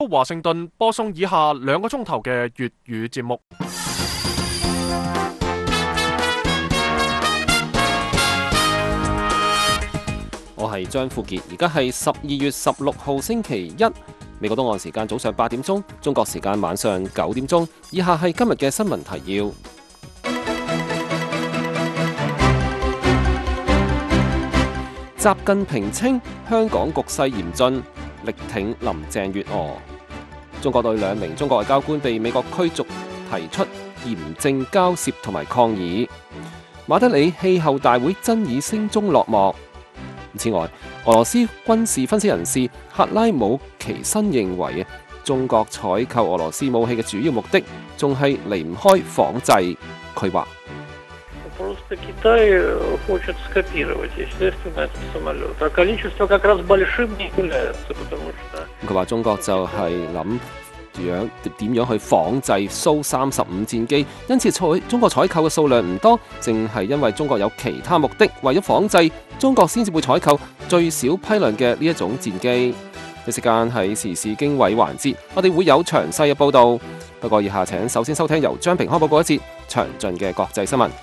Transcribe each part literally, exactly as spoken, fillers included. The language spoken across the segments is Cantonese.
華盛頓播送以下兩個鐘頭嘅粵語節目。 我係張富傑，而家係十二月十六號星期一，美國東岸時間早上八點鐘，中國時間晚上九點鐘。以下係今日嘅新聞提要。習近平稱香港局勢嚴峻，力挺林鄭月娥。中國對兩名中國外交官被美國驅逐提出嚴正交涉同埋抗議。馬德里氣候大會爭議聲中落幕。此外，俄羅斯軍事分析人士克拉姆奇申認為，中國採購俄羅斯武器嘅主要目的，仲係離唔開仿製。佢話：佢話中國就係諗樣點樣去仿製蘇三十五戰機，因此採中國採購嘅數量唔多，正係因為中國有其他目的，為咗仿製，中國先至會採購最少批量嘅呢一種戰機。呢時間係時事經緯環節，我哋會有詳細嘅報道。不過以下請首先收聽由張平康報告一節詳盡嘅國際新聞。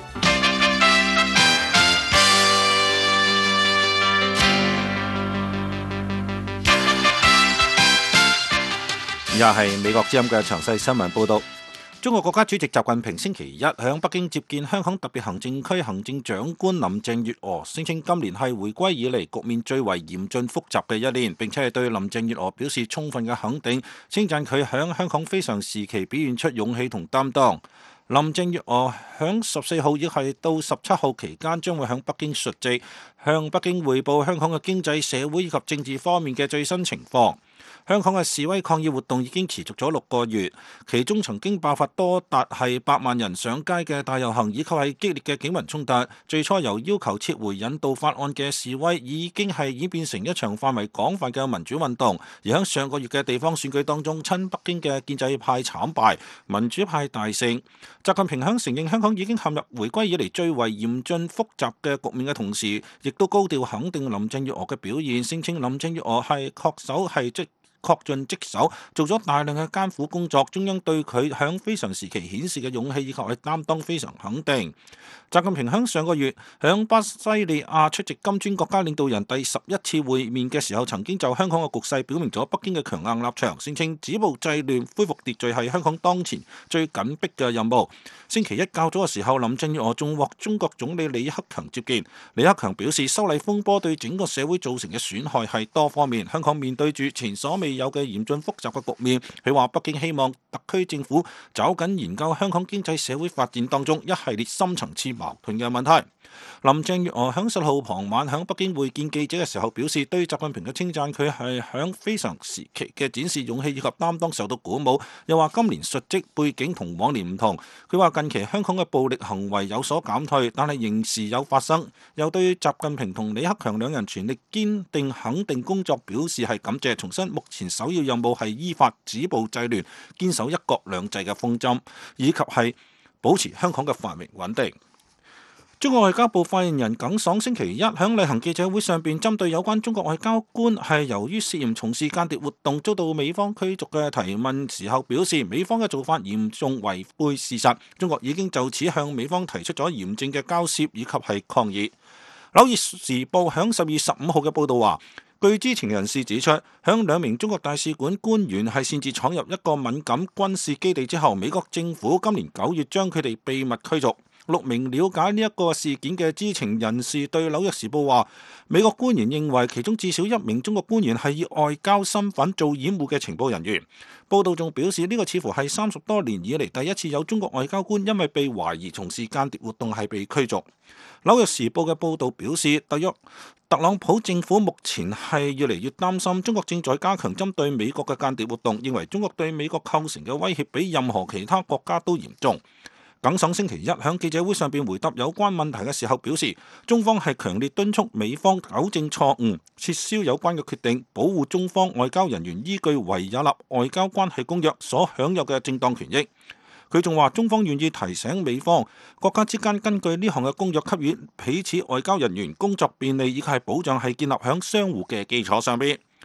以下係美國之音嘅詳細新聞報道。中國國家主席習近平星期一喺北京接見香港特別行政區行政長官林鄭月娥，聲稱今年係回歸以嚟局面最為嚴峻複雜嘅一年，並且係對林鄭月娥表示充分嘅肯定，稱讚佢喺香港非常時期表現出勇氣同擔當。林鄭月娥響十四號亦係到十七號期間將會響北京述職，向北京匯報香港嘅經濟、社會以及政治方面嘅最新情況。香港嘅示威抗議活動已經持續咗六個月，其中曾經爆發多達係百萬人上街嘅大遊行，以及係激烈嘅警民衝突。最初由要求撤回引渡法案嘅示威，已經係演變成一場範圍廣泛嘅民主運動。而喺上個月嘅地方選舉當中，親北京嘅建制派慘敗，民主派大勝。習近平喺承認香港已經陷入回歸以嚟最為嚴峻複雜嘅局面嘅同時，亦都高調肯定林鄭月娥嘅表現，聲稱林鄭月娥係確守係即恪盡職守，做咗大量嘅艱苦工作，中央對佢響非常時期顯示嘅勇氣以及係擔當非常肯定。習近平響上個月響巴西利亞出席金磚國家領導人第十一次會面嘅時候，曾經就香港嘅局勢表明咗北京嘅強硬立場，聲稱止暴制亂、恢復秩序係香港當前最緊迫嘅任務。星期一較早嘅時候，林鄭月娥仲獲中國總理李克強接見。李克強表示，修例風波對整個社會造成嘅損害係多方面，香港面對住前所未有嘅嚴峻複雜嘅局面。佢話北京希望特區政府抓緊研究香港經濟社會發展當中一系列深層次矛盾嘅問題。林鄭月娥響十號傍晚響北京會見記者嘅時候表示，對習近平嘅稱讚，佢係響非常時期嘅展示勇氣以及擔當受到鼓舞。又話今年述職背景同往年唔同，佢話近期香港嘅暴力行為有所減退，但係仍時有發生。又對習近平同李克強兩人全力堅定肯定工作表示係感謝，重申目前首要任務係依法止暴制亂，堅守一國兩制嘅方針，以及係保持香港嘅繁榮穩定。中國外交部發言人耿爽星期一喺例行記者會上邊，針對有關中國外交官係由於涉嫌從事間諜活動遭到美方驅逐嘅提問時候表示，美方嘅做法嚴重違背事實，中國已經就此向美方提出咗嚴正嘅交涉以及係抗議。紐約時報喺十月十五號嘅報導話，據知情人士指出，響兩名中國大使館官員係擅自闖入一個敏感軍事基地之後，美國政府今年九月將佢哋秘密驅逐。六名了解呢一個事件嘅知情人士對紐約時報話，美國官員認為其中至少一名中國官員係以外交身份做掩護嘅情報人員。報道仲表示，呢個似乎係三十多年以嚟第一次有中國外交官因為被懷疑從事間諜活動係被驅逐。紐約時報嘅報導表示，特約特朗普政府目前係越嚟越擔心中國正在加強針對美國嘅間諜活動，認為中國對美國構成嘅威脅比任何其他國家都嚴重。耿爽星期一喺記者會上邊回答有關問題嘅時候表示，中方係強烈敦促美方糾正錯誤，撤銷有關嘅決定，保護中方外交人員依據維也納外交關係公約所享有嘅正當權益。佢仲話，中方願意提醒美方國家之間根據呢項嘅公約給予彼此外交人員工作便利，以及係保障係建立喺相互嘅基礎上邊。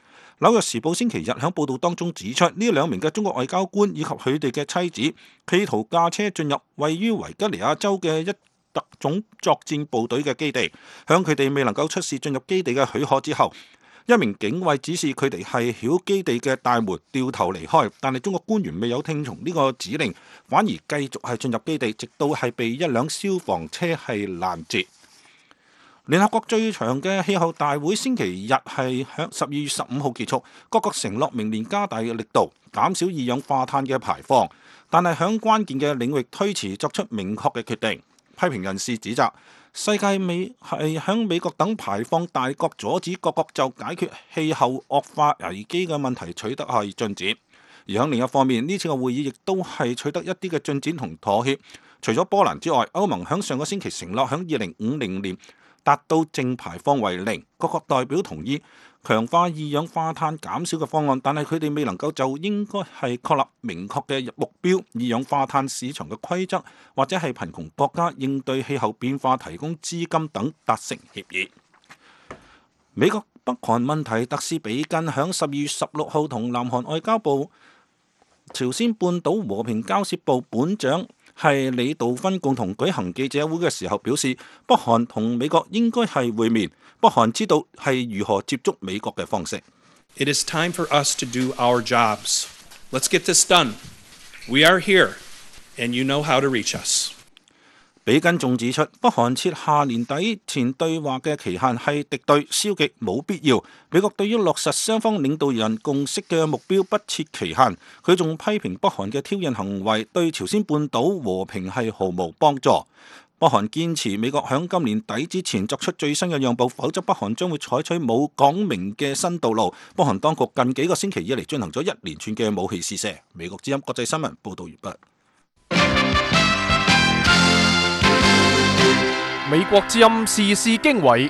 紐約時報星期日喺報道當中指出，呢兩名嘅中國外交官以及佢哋嘅妻子，企圖駕車進入位於維吉尼亞州嘅一特種作戰部隊嘅基地，響佢哋未能夠出示進入基地嘅許可之後，一名警衛指示佢哋係曉基地嘅大門掉頭離開，但係中國官員未有聽從呢個指令，反而繼續係進入基地，直到係被一輛消防車係攔截。聯合國最長嘅氣候大會星期日係響十二月十五號結束，各國承諾明年加大嘅力度，減少二氧化碳嘅排放，但係響關鍵嘅領域推遲作出明確嘅決定。批評人士指責世界美係響美國等排放大國阻止各國就解決氣候惡化危機嘅問題取得係進展，而響另一方面，呢次嘅會議亦都係取得一啲嘅進展同妥協。除咗波蘭之外，歐盟響上個星期承諾響二零五零年達到淨排放為零，各國代表同意強化二氧化碳減少嘅方案，但係佢哋未能夠就應該係確立明確嘅目標、二氧化碳市場嘅規則，或者係貧窮國家應對氣候變化提供資金等達成協議。美國北韓問題特使比根響十二月十六號同南韓外交部、朝鮮半島和平交涉部本長係李道勳共同舉行記者會嘅時候表示，北韓同美國應該係會面，北韓知道係如何接觸美國嘅方式。 It is time for us to do our jobs. Let's get this done. We are here, and you know how to reach us. 比根仲指出，北韓設下年底前對話嘅期限係敵對、消極，冇必要。美國對於落實雙方領導人共識嘅目標不設期限。佢仲批評北韓嘅挑釁行為對朝鮮半島和平係毫無幫助。北韓堅持美國響今年底之前作出最新嘅讓步，否則北韓將會採取冇講明嘅新道路。北韓當局近幾個星期以嚟進行咗一連串嘅武器試射。美國之音國際新聞報道完畢。 美國之音時事經緯，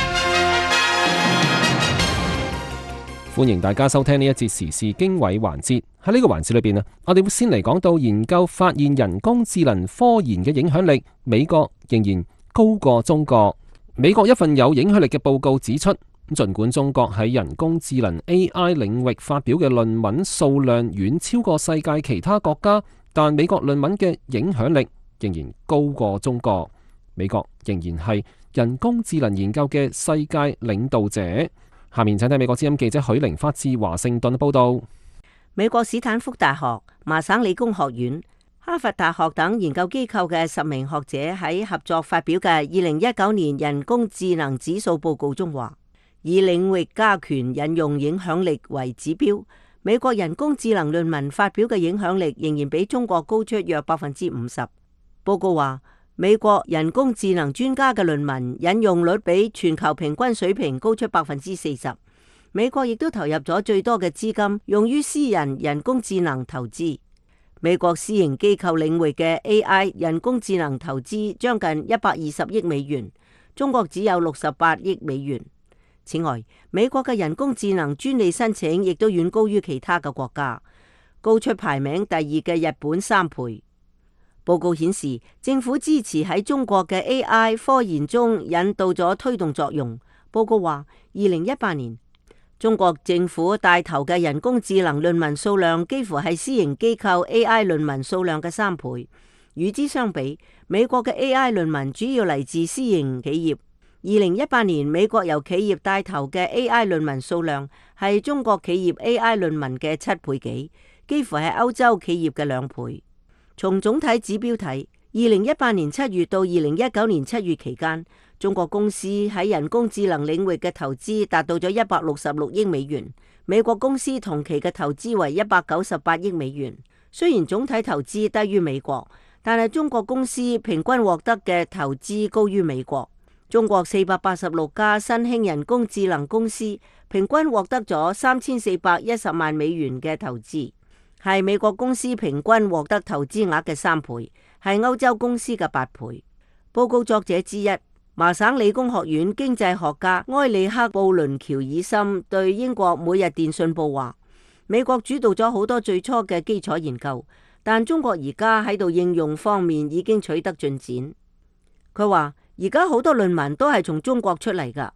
歡迎大家收聽呢一節時事經緯環節。喺呢個環節裏邊啊，我哋會先嚟講到研究發現人工智能科研嘅影響力，美國仍然高過中國。美國一份有影響力嘅報告指出，儘管中國喺人工智能 A I 領域發表嘅論文數量遠超過世界其他國家，但美國論文嘅影響力仍然高過中國。美國仍然係人工智能研究嘅世界領導者。下面請睇美國之音記者許玲發自華盛頓報道。 美國史坦福大學、麻省理工學院、哈佛大學等研究機構嘅十名學者喺合作發表嘅二零一九年人工智能指數報告中話，以領域加權引用影響力為指標，美國人工智能論文發表嘅影響力仍然比中國高出約百分之五十。報告話，美國人工智能專家嘅論文引用率比全球平均水平高出百分之四十。美國亦都投入咗最多嘅資金用於私人人工智能投資。美國私營機構領域嘅 A I 人工智能投資將近一百二十億美元，中國只有六十八億美元。此外，美國嘅人工智能專利申請亦都遠高於其他嘅國家，高出排名第二嘅日本三倍。報告顯示，政府支持喺中國嘅 A I 科研中引導咗推動作用。報告話，二零一八年中國政府帶頭嘅人工智能論文數量幾乎係私營機構 A I 論文數量嘅三倍。與之相比，美國嘅 A I 論文主要嚟自私營企業。二零一八年，美國由企業帶頭嘅 A I 論文數量係中國企業 A I 論文嘅七倍幾，幾乎係歐洲企業嘅兩倍。從總體指標睇，二零一八年七月到二零一九年七月期間，中國公司喺人工智能領域嘅投資達到咗一百六十六億美元，美國公司同期嘅投資為一百九十八億美元。雖然總體投資低於美國，但係中國公司平均獲得嘅投資高於美國。中國四百八十六家新興人工智能公司平均獲得咗三千四百一十萬美元嘅投資，係美國公司平均獲得投資額嘅三倍，係歐洲公司嘅八倍。報告作者之一，麻省理工學院經濟學家埃里克布倫喬爾森對英國每日電訊報話，美國主導咗好多最初嘅基礎研究，但中國而家喺度應用方面已經取得進展。佢話，而家好多論文都係從中國出嚟㗎。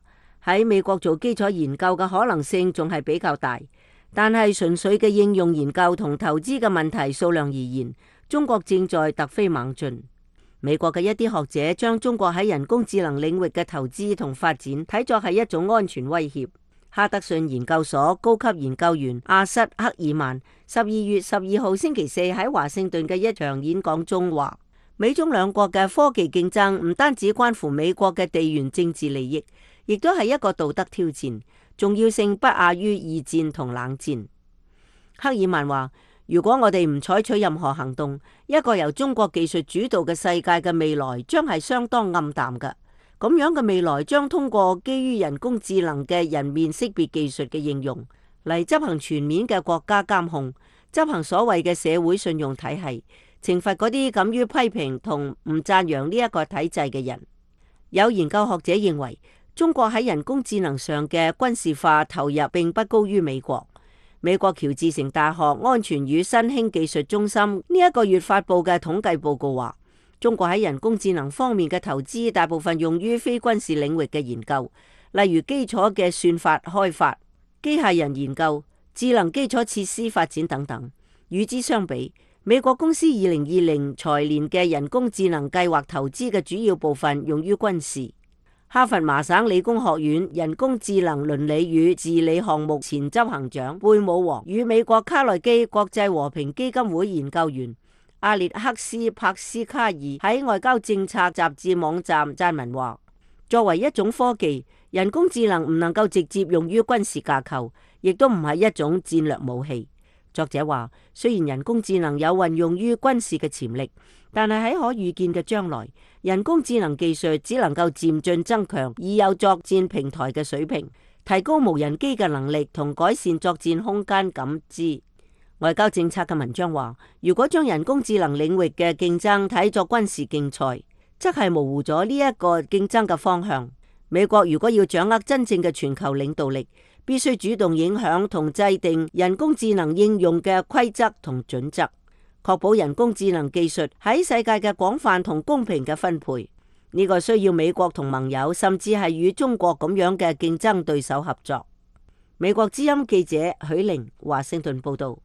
喺美國做基礎研究嘅可能性仲係比較大，但係純粹嘅應用研究同投資嘅問題數量而言，中國正在突飛猛進。美國嘅一啲學者將中國喺人工智能領域嘅投資同發展睇作係一種安全威脅。哈德遜研究所高級研究員阿瑟克爾曼十二月十二號星期四喺華盛頓嘅一場演講中話，美中兩國嘅科技競爭唔單止關乎美國嘅地緣政治利益，亦都係一個道德挑戰，重要性不亞於二戰同冷戰。克爾曼話，如果我哋唔採取任何行動，一個由中國技術主導嘅世界嘅未來將係相當暗淡嘅。咁樣嘅未來將通過基於人工智能嘅人面識別技術嘅應用嚟執行全面嘅國家監控，執行所謂嘅社會信用體系，懲罰嗰啲敢於批評同唔讚揚呢一個體制嘅人。有研究學者認為，中國喺人工智能上嘅軍事化投入並不高於美國。美國喬治城大學安全與新興技術中心呢一個月發佈嘅統計報告話，中國喺人工智能方面嘅投資大部分用於非軍事領域嘅研究，例如基礎嘅算法開發、機械人研究、智能基礎設施發展等等。與之相比，美國公司二零二零財年嘅人工智能計劃投資嘅主要部分用於軍事。哈佛麻省理工學院人工智能倫理與治理項目前執行長貝姆王與美國卡內基國際和平基金會研究員阿列克斯帕斯卡爾喺外交政策雜誌網站撰文話，作為一種科技，人工智能唔能夠直接用於軍事架構，亦都唔係一種戰略武器。作者話，雖然人工智能有運用於軍事嘅潛力，但係喺可預見嘅將來，人工智能技術只能夠漸進增強已有作戰平台嘅水平，提高無人機嘅能力同改善作戰空間感知。外交政策嘅文章話，如果將人工智能領域嘅競爭睇作軍事競賽，則係模糊咗呢一個競爭嘅方向。美國如果要掌握真正嘅全球領導力，必須主動影響同制定人工智能應用嘅規則同準則，確保人工智能技術喺世界嘅廣泛同公平嘅分配。呢個需要美國同盟友，甚至係與中國咁樣嘅競爭對手合作。美國之音記者許玲華盛頓報道。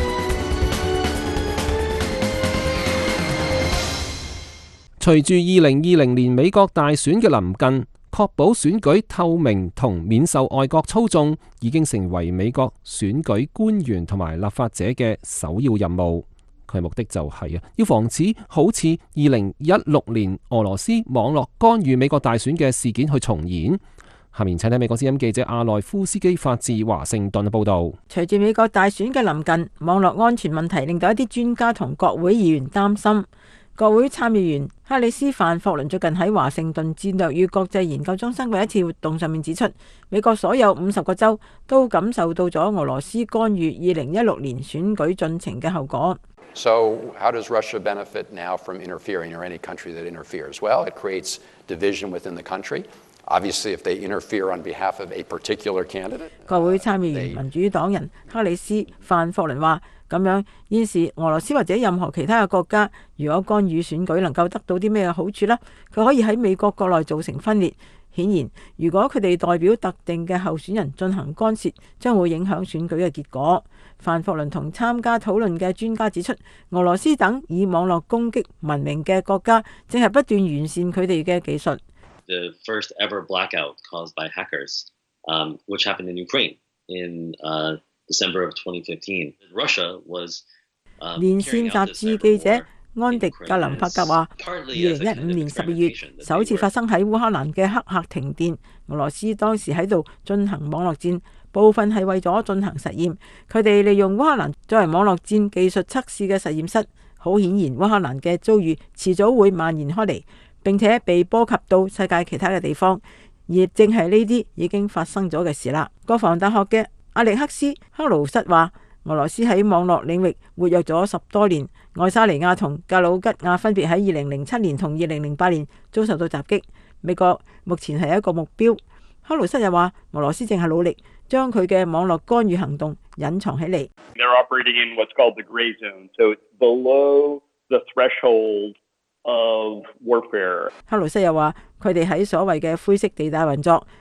隨住二零二零年美國大選嘅臨近，確保選舉透明同免受外國操縱，已經成為美國選舉官員同埋立法者嘅首要任務。佢目的就係啊，要防止好似二零一六年俄羅斯網絡干預美國大選嘅事件去重演。下面請睇美國之音記者阿內夫斯基發自華盛頓嘅報道。 隨住美國大選嘅臨近，網絡安全問題令到一啲專家同國會議員擔心。國會參議員克里斯范霍倫最近喺華盛頓戰略與國際研究中心嘅一次活動上面指出，美國所有五十個州都感受到咗俄羅斯干預二零一六年選舉進程嘅後果。 So how does Russia benefit now from interfering, or any country that interferes? Well, it creates division within the country. Obviously, if they interfere on behalf of a particular candidate. 國會參議員民主黨人克里斯范霍倫話：咁樣現時俄羅斯或者任何其他嘅國家，如果干預選舉能夠得到啲咩好處呢？佢可以喺美國國內造成分裂。顯然，如果佢哋代表特定嘅候選人進行干涉，將會影響選舉嘅結果。范霍倫同參加討論嘅專家指出，俄羅斯等以網絡攻擊聞名嘅國家，正係不斷完善佢哋嘅技術。 The first ever blackout caused by hackers, um, which happened in Ukraine in uh, December of twenty fifteen. Russia was 連線雜誌記者安迪格林帕格話：二零一五年十二月首次發生喺烏克蘭嘅黑客停電，俄羅斯當時喺度進行網絡戰，部分係為咗進行實驗。佢哋利用烏克蘭作為網絡戰技術測試嘅實驗室。好顯然，烏克蘭嘅遭遇遲早會蔓延開嚟，並且被波及到世界其他嘅地方，而正係呢啲已經發生咗嘅事啦。國防大學嘅阿歷克斯克魯瑟話：俄羅斯喺網絡領域活躍咗十多年，愛沙尼亞同格魯吉亞分別喺二零零七年同二零零八年遭受到襲擊，美國目前係一個目標。克魯瑟又話：俄羅斯正係努力將佢嘅網絡干預行動隱藏起嚟。 They're operating in what's called the gray zone, so it's below the threshold of warfare. 克魯瑟又話：佢哋喺所謂嘅灰色地帶運作，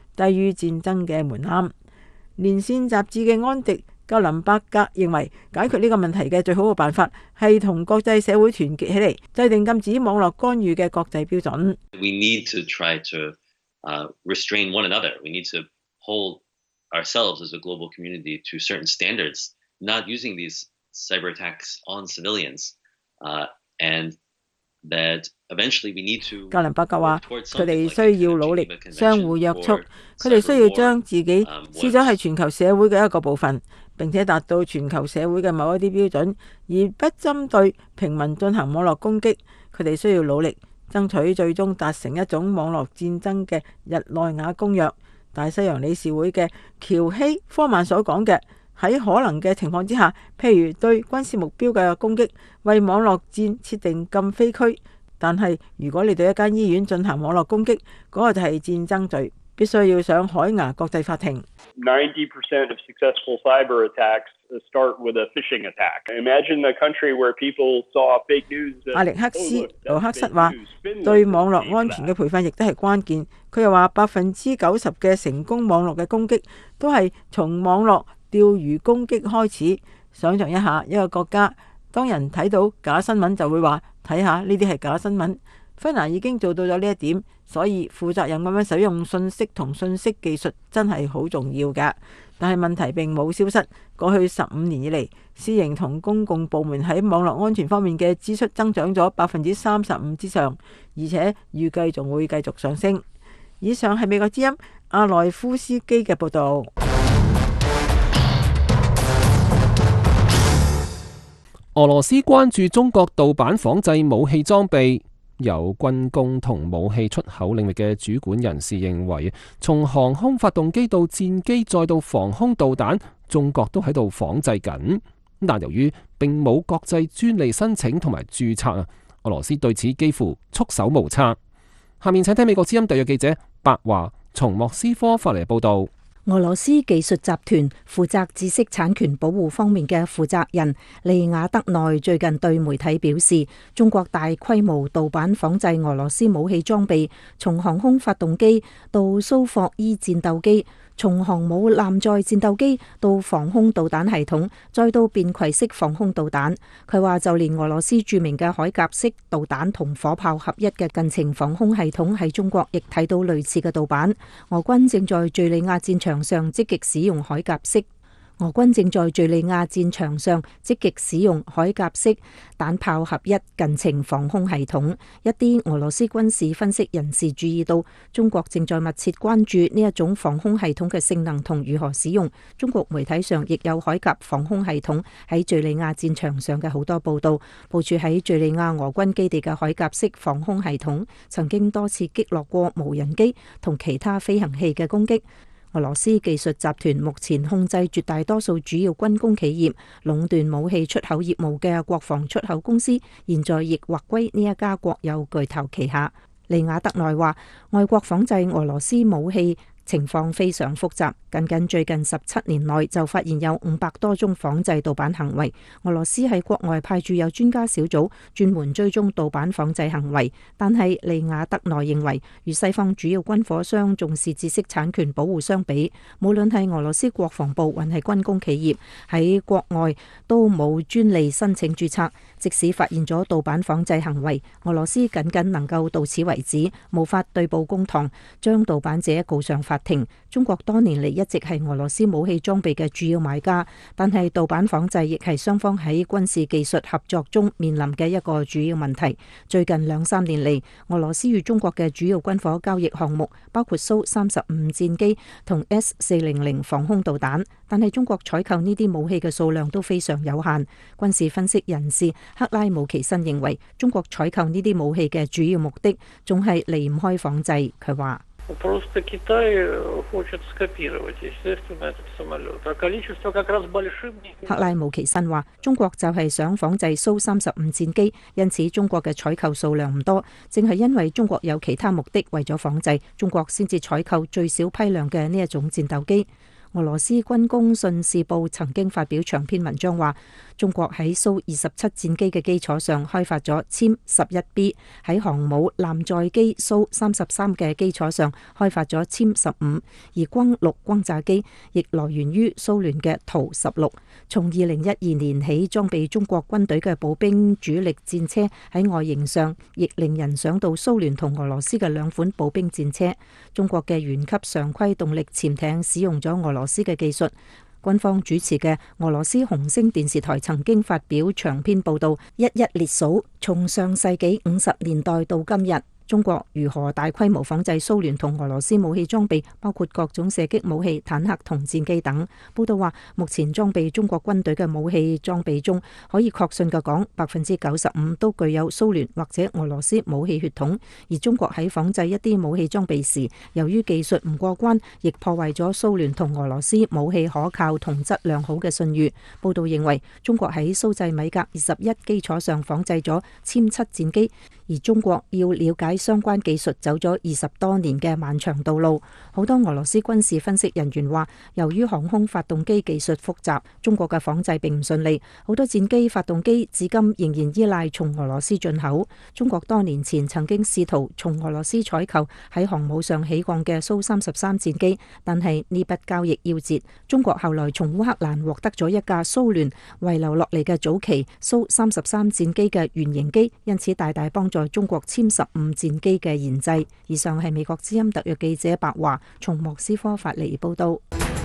低於戰爭嘅門檻。連線雜誌嘅安迪格林伯格認為，解決呢個問題嘅最好嘅辦法係同國際社會團結起嚟，制定禁止網絡干預嘅國際標準。 We need to try to uh, restrain one another. We need to hold ourselves as a global community to certain standards, not using these cyber attacks on civilians, uh, and that eventually we need to. 格林伯格話：佢哋需要努力相互約束，佢哋需要將自己視咗係全球社會嘅一個部分，並且達到全球社會嘅某一啲標準，而不針對平民進行網絡攻擊。佢哋需要努力爭取最終達成一種網絡戰爭嘅日內瓦公約。大西洋理事會嘅喬希科曼所講嘅，喺可能嘅情況之下，譬如對軍事目標嘅攻擊，為網絡戰設定禁飛區。但係如果你對一間醫院進行網絡攻擊，嗰個就係戰爭罪，必須要上海牙國際法庭。 ninety percent of successful cyber attacks start with a phishing attack. Imagine a country where people saw fake news. 阿力克斯盧克瑟話：對網絡安全嘅培訓亦都係關鍵。佢又話百分之九十嘅成功網絡嘅攻擊都係從網絡釣魚攻擊開始。想象一下，一個國家當人睇到假新聞就會話：睇下呢啲係假新聞。芬蘭已經做到咗呢一點，所以負責任咁樣使用信息同信息技術真係好重要㗎。但係問題並冇消失，過去十五年以嚟，私營同公共部門喺網絡安全方面嘅支出增長咗百分之三十五之上，而且預計仲會繼續上升。以上係美國之音阿內夫斯基嘅報導。 俄羅斯關注中國盜版仿製武器裝備。有軍工同武器出口領域嘅主管人士認為，從航空發動機到戰機再到防空導彈，中國都喺度仿製緊。但由於並冇國際專利申請同埋註冊啊，俄羅斯對此幾乎束手無策。下面請聽美國之音特約記者白華從莫斯科發嚟報道。 俄羅斯技術集團負責知識產權保護方面嘅負責人利雅德內最近對媒體表示，中國大規模盜版仿製俄羅斯武器裝備，從航空發動機到蘇霍伊戰鬥機，從航母艦載戰鬥機到防空導彈系統，再到便攜式防空導彈。佢話就連俄羅斯著名嘅海甲式導彈同火炮合一嘅近程防空系統喺中國亦睇到類似嘅盜版。俄軍正在敘利亞戰場上積極使用海甲式。俄軍正在敘利亞戰場上積極使用海甲式彈炮合一近程防空系統。一啲俄羅斯軍事分析人士注意到，中國正在密切關注呢一種防空系統嘅性能同如何使用。中國媒體上亦有海甲防空系統喺敘利亞戰場上嘅好多報道。部署喺敘利亞俄軍基地嘅海甲式防空系統曾經多次擊落過無人機同其他飛行器嘅攻擊。俄羅斯技術集團目前控制絕大多數主要軍工企業，壟斷武器出口業務嘅國防出口公司，現在亦劃歸呢一家國有巨頭旗下。利雅德內話，外國仿製俄羅斯武器情況非常複雜，僅僅最近十七年內就發現有五百多宗仿製盜版行為。俄羅斯喺國外派駐有專家小組，專門追蹤盜版仿製行為。但係利雅德內認為，與西方主要軍火商重視知識產權保護相比，無論係俄羅斯國防部還係軍工企業喺國外都冇專利申請註冊。即使發現咗盜版仿製行為，俄羅斯僅僅能夠到此為止，無法對簿公堂，將盜版者告上法庭。中國多年嚟一直係俄羅斯武器裝備嘅主要買家，但係盜版仿製亦係雙方喺軍事技術合作中面臨嘅一個主要問題。最近兩三年嚟，俄羅斯與中國嘅主要軍火交易項目包括蘇三十五戰機同 S 四零零防空導彈，但係中國採購呢啲武器嘅數量都非常有限。軍事分析人士克拉姆奇申認為，中國採購呢啲武器嘅主要目的仲係離唔開仿製。佢話克拉姆奇申話，中國就係想仿製蘇三十五戰機，因此中國嘅採購數量唔多，正係因為中國有其他目的，為咗仿製，中國先至採購最少批量嘅呢一種戰鬥機。俄羅斯軍工信使報曾經發表長篇文章話， 中國喺蘇二十七戰機嘅基礎上開發咗殲十一 B， 喺航母艦載機蘇三十三嘅基礎上開發咗殲十五，而轟六轟炸機亦來源於蘇聯嘅圖十六。從二零一二年起裝備中國軍隊嘅步兵主力戰車喺外形上亦令人想到蘇聯同俄羅斯嘅兩款步兵戰車。中國嘅原級常規動力潛艇使用咗俄羅斯嘅技術。軍方主持嘅俄羅斯紅星電視台曾經發表長篇報道，一一列數從上世紀五十年代到今日，中國如何大規模仿製蘇聯同俄羅斯武器裝備，包括各種射擊武器、坦克同戰機等。報道話，目前裝備中國軍隊嘅武器裝備中，可以確信嘅講，百分之九十五都具有蘇聯或者俄羅斯武器血統。而中國喺仿製一啲武器裝備時，由於技術唔過關，亦破壞咗蘇聯同俄羅斯武器可靠同質量好嘅信譽。報道認為，中國喺蘇製米格二十一基礎上仿製咗殲七戰機，而中國要了解相關技術走咗二十多年嘅漫長道路。好多俄羅斯軍事分析人員話，由於航空發動機技術複雜，中國嘅仿製並唔順利，好多戰機發動機至今仍然依賴從俄羅斯進口。中國多年前曾經試圖從俄羅斯採購喺航母上起降嘅蘇三十三戰機，但係呢筆交易夭折。中國後來從烏克蘭獲得咗一架蘇聯遺留落嚟嘅早期蘇三十三戰機嘅原型機，因此大大幫助中國殲十五戰機嘅研製。以上係美國之音特約記者白華從莫斯科發嚟報道。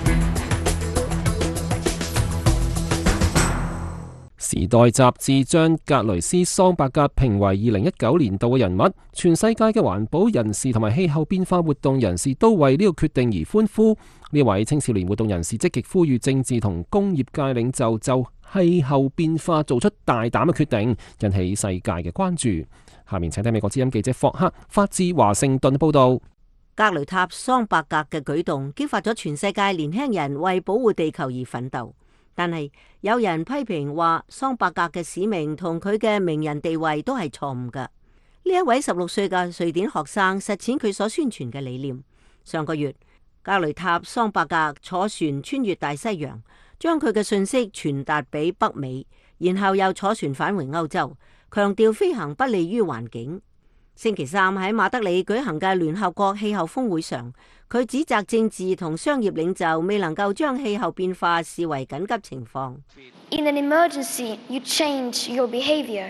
時代雜誌將格雷斯桑伯格評為二零一九年度嘅人物，全世界嘅環保人士同埋氣候變化活動人士都為呢個決定而歡呼。呢位青少年活動人士積極呼籲政治同工業界領袖就氣候變化做出大膽嘅決定，引起世界嘅關注。下面請聽美國之音記者霍克發自華盛頓報道。 格雷塔桑伯格嘅舉動激發咗全世界年輕人為保護地球而奮鬥，但係有人批評話，桑伯格嘅使命同佢嘅名人地位都係錯誤嘅。呢一位十六歲嘅瑞典學生實踐佢所宣傳嘅理念。上個月，格雷塔桑伯格坐船穿越大西洋，將佢嘅訊息傳達俾北美，然後又坐船返回歐洲，強調飛行不利於環境。星期三喺馬德里舉行嘅聯合國氣候峰會上，佢指責政治同商業領袖未能夠將氣候變化視為緊急情況。 In an emergency, you change your behavior.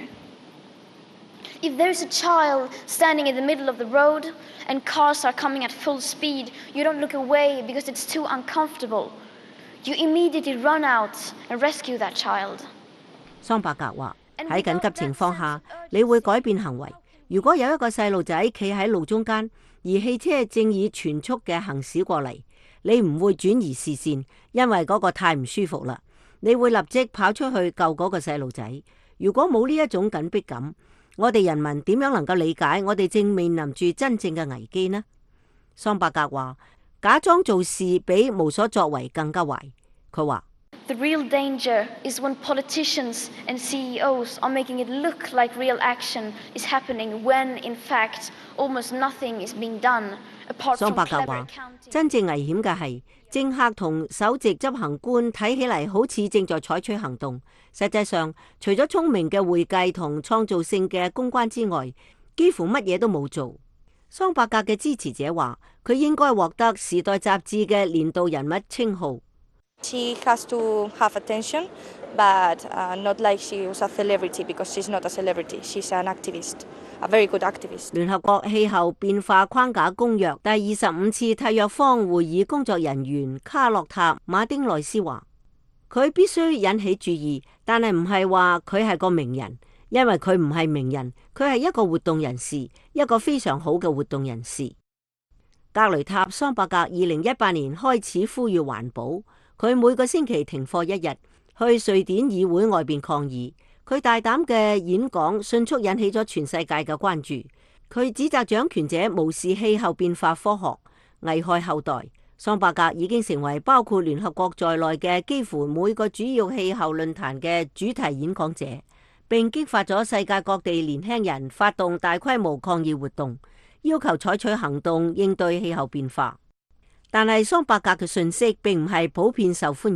If there's a child standing in the middle of the road and cars are coming at full speed, you don't look away because it's too uncomfortable. You immediately run out and rescue that child. 桑伯格話：喺緊急情況下，你會改變行為。如果有一個細路仔企喺路中間，而汽車正以全速嘅行駛過嚟，你唔會轉移視線，因為嗰個太唔舒服啦。你會立即跑出去救嗰個細路仔。如果冇呢一種緊迫感，我哋人民點樣能夠理解我哋正面臨住真正嘅危機呢？桑伯格話：假裝做事比無所作為更加壞。佢話 ：The real danger is when politicians and C E Os are making it look like real action is happening when, in fact, almost nothing is being done. 桑伯格話：真正危險嘅係政客同首席執行官睇起嚟好似正在採取行動，實際上除咗聰明嘅會計同創造性嘅公關之外，幾乎乜嘢都冇做。桑伯格嘅支持者話：佢應該獲得《時代》雜誌嘅年度人物稱號。 She has to have attention, but uh, not like she was a celebrity because she's not a celebrity. She's an activist, a very good activist. 聯合國氣候變化框架公約第二十五次締約方會議工作人員卡洛塔馬丁內斯話：佢必須引起注意，但係唔係話佢係個名人，因為佢唔係名人，佢係一個活動人士，一個非常好嘅活動人士。格雷塔桑伯格二零一八年開始呼籲環保。佢每個星期停課一日，去瑞典議會外邊抗議。佢大膽嘅演講迅速引起咗全世界嘅關注。佢指責掌權者無視氣候變化科學，危害後代。桑伯格已經成為包括聯合國在內嘅幾乎每個主要氣候論壇嘅主題演講者，並激發咗世界各地年輕人發動大規模抗議活動，要求採取行動應對氣候變化。但係桑伯格嘅訊息並唔係普遍受歡迎，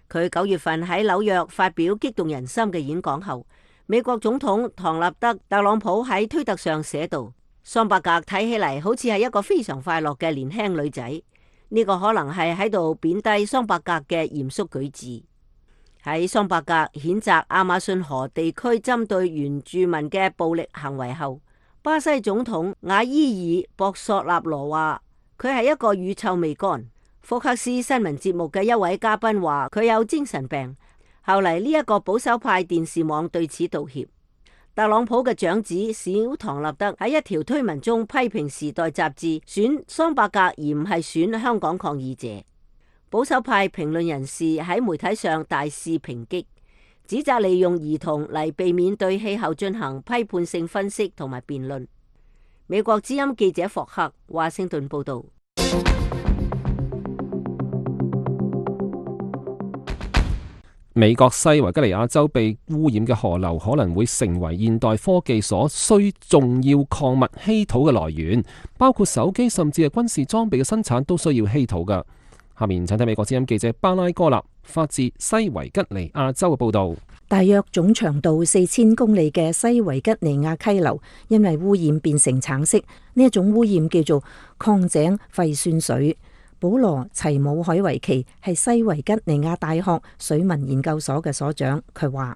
佢九月份喺紐約發表激動人心嘅演講後，美國總統唐納德·特朗普喺推特上寫道：桑伯格睇起嚟好似係一個非常快樂嘅年輕女仔，呢個可能係喺度貶低桑伯格嘅嚴肅舉止。喺桑伯格譴責亞馬遜河地區針對原住民嘅暴力行為後，巴西總統瓦伊爾博索納羅話佢係一個乳臭未乾。福克斯新聞節目嘅一位嘉賓話佢有精神病。後嚟呢一個保守派電視網對此道歉。特朗普嘅長子小唐納德喺一條推文中批評《時代》雜誌選桑伯格而唔係選香港抗議者。保守派評論人士喺媒體上大肆抨擊，指責利用兒童嚟避免對氣候進行批判性分析同埋辯論。美國之音記者霍克華盛頓報道。 美國西維吉尼亞州被污染嘅河流可能會成為現代科技所需重要礦物稀土嘅來源，包括手機甚至係軍事裝備嘅生產都需要稀土㗎。下面請睇美國之音記者巴拉哥納發自西維吉尼亞州嘅報道。 大約總長度四千公里嘅西維吉尼亞溪流因為污染變成橙色，呢一種污染叫做礦井廢酸水。保羅齊姆海維奇係西維吉尼亞大學水文研究所嘅所長，佢話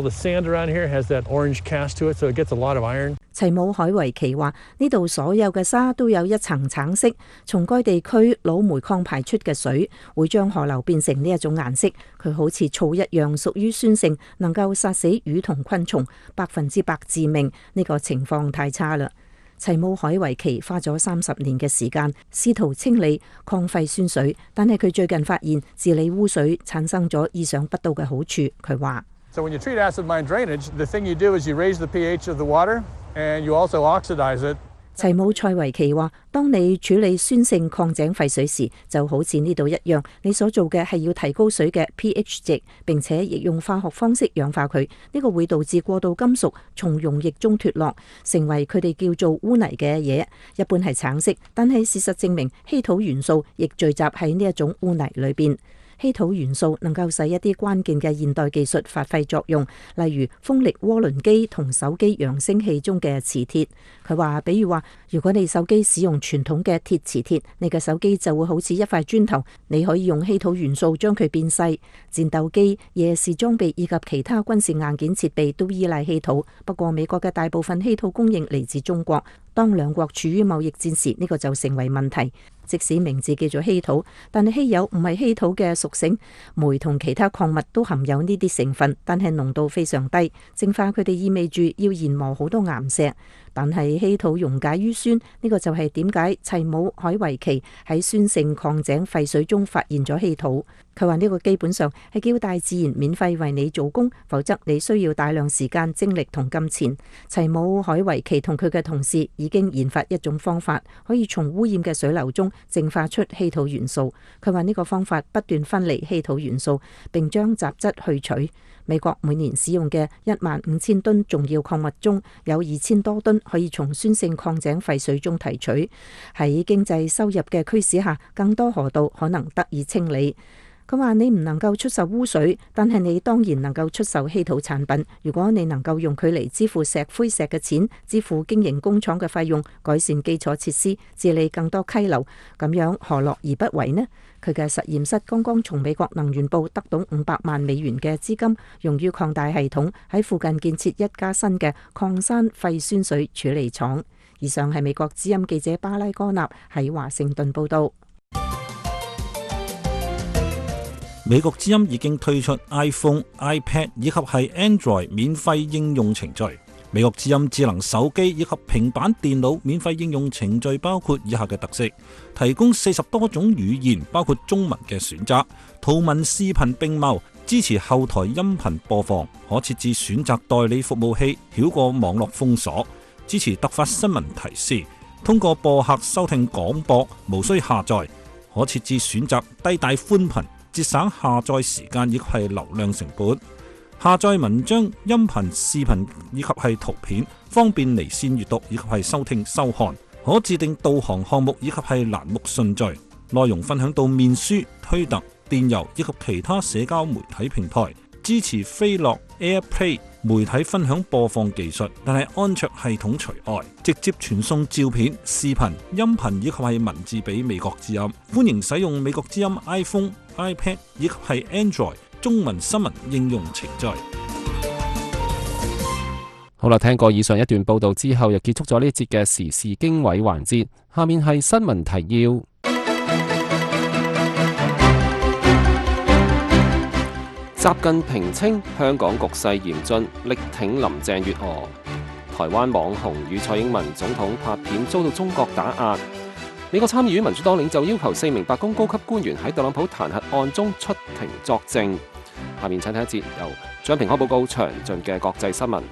齊姆海維奇話呢度所有嘅沙都有一層橙色，從該地區老煤礦排出嘅水會將河流變成呢一種顏色，佢好似醋一樣，屬於酸性，能夠殺死魚同昆蟲，百分之百致命。呢個情況太差啦。齊姆海維奇花咗三十年嘅時間試圖清理礦廢酸水，但係佢最近發現治理污水產生咗意想不到嘅好處。佢話 So when you treat acid mine drainage, the thing you do is you raise the pH of the water and you also oxidize it. 齊姆塞維奇話，當你處理酸性礦井廢水時，就好似呢度一樣，你所做嘅係要提高水嘅 pH 值，並且亦用化學方式氧化佢。呢個會導致過度金屬從溶液中脫落，成為佢哋叫做污泥嘅嘢，一般係橙色，但係事實證明稀土元素亦聚集喺呢一種污泥裏邊。稀土元素能夠使一啲關鍵嘅現代技術發揮作用，例如風力渦輪機同手機揚聲器中嘅磁鐵。佢話，比如話，如果你手機使用傳統嘅鐵磁鐵，你嘅手機就會好似一塊磚頭。你可以用稀土元素將佢變細。戰鬥機、夜視裝備以及其他軍事硬件設備都依賴稀土。不過美國嘅大部分稀土供應嚟自中國。當兩國處於貿易戰時，呢個就成為問題。即使名字叫做稀土，但係稀有唔係稀土嘅屬性。煤同其他礦物都含有呢啲成分，但係濃度非常低。淨化佢哋意味住要研磨好多岩石。但係稀土溶解於酸，呢個就係點解齊姆海維奇喺酸性礦井廢水中發現咗稀土。佢話呢個基本上係叫大自然免費為你做工，否則你需要大量時間、精力同金錢。齊姆海維奇同佢嘅同事已經研發一種方法，可以從污染嘅水流中淨化出稀土元素。佢話呢個方法不斷分離稀土元素，並將雜質去除。美國每年使用嘅一萬五千噸重要礦物中有二千多噸可以從酸性礦井廢水中提取。喺經濟收入嘅驅使下，更多河道可能得以清理。佢話你唔能夠出售污水，但係你當然能夠出售稀土產品。如果你能夠用佢嚟支付石灰石嘅錢，支付經營工廠嘅費用，改善基礎設施，治理更多溪流，咁樣何樂而不為呢？佢嘅實驗室剛剛從美國能源部得到五百萬美元嘅資金，用於擴大系統，喺附近建設一家新嘅礦山廢酸水處理廠。以上係美國之音記者巴拉哥納喺華盛頓報道。 美國之音已經推出 iPhone、iPad 以及係 Android 免費應用程序。美國之音智能手機以及平板電腦免費應用程序包括以下嘅特色：提供四十多種語言，包括中文嘅選擇，圖文視頻並茂，支持後台音頻播放，可設置選擇代理服務器，繞過網絡封鎖，支持突發新聞提示，通過播客收聽廣播，無需下載，可設置選擇低帶寬頻，節省下載時間以及係流量成本。下載文章、音頻、視頻以及係圖片，方便離線閱讀以及係收聽收看。可自定導航項目以及係欄目順序。內容分享到面書、推特、 電郵以及其他社交媒體平台，支持飛樂 AirPlay 媒體分享播放技術，但係安卓系統除外，直接傳送照片、視頻、音頻以及係文字俾美國之音。歡迎使用美國之音 iPhone、iPad 以及係 Android 中文新聞應用程序。 好啦，聽過以上一段報道之後，又結束咗呢一節嘅時事經緯環節。下面係新聞提要。習近平稱香港局勢嚴峻，力挺林鄭月娥。台灣網紅與蔡英文總統拍片遭到中國打壓。美國參議院民主黨領袖要求四名白宮高級官員喺特朗普彈劾案中出庭作證。下面請睇一節由張平康報告詳盡嘅國際新聞。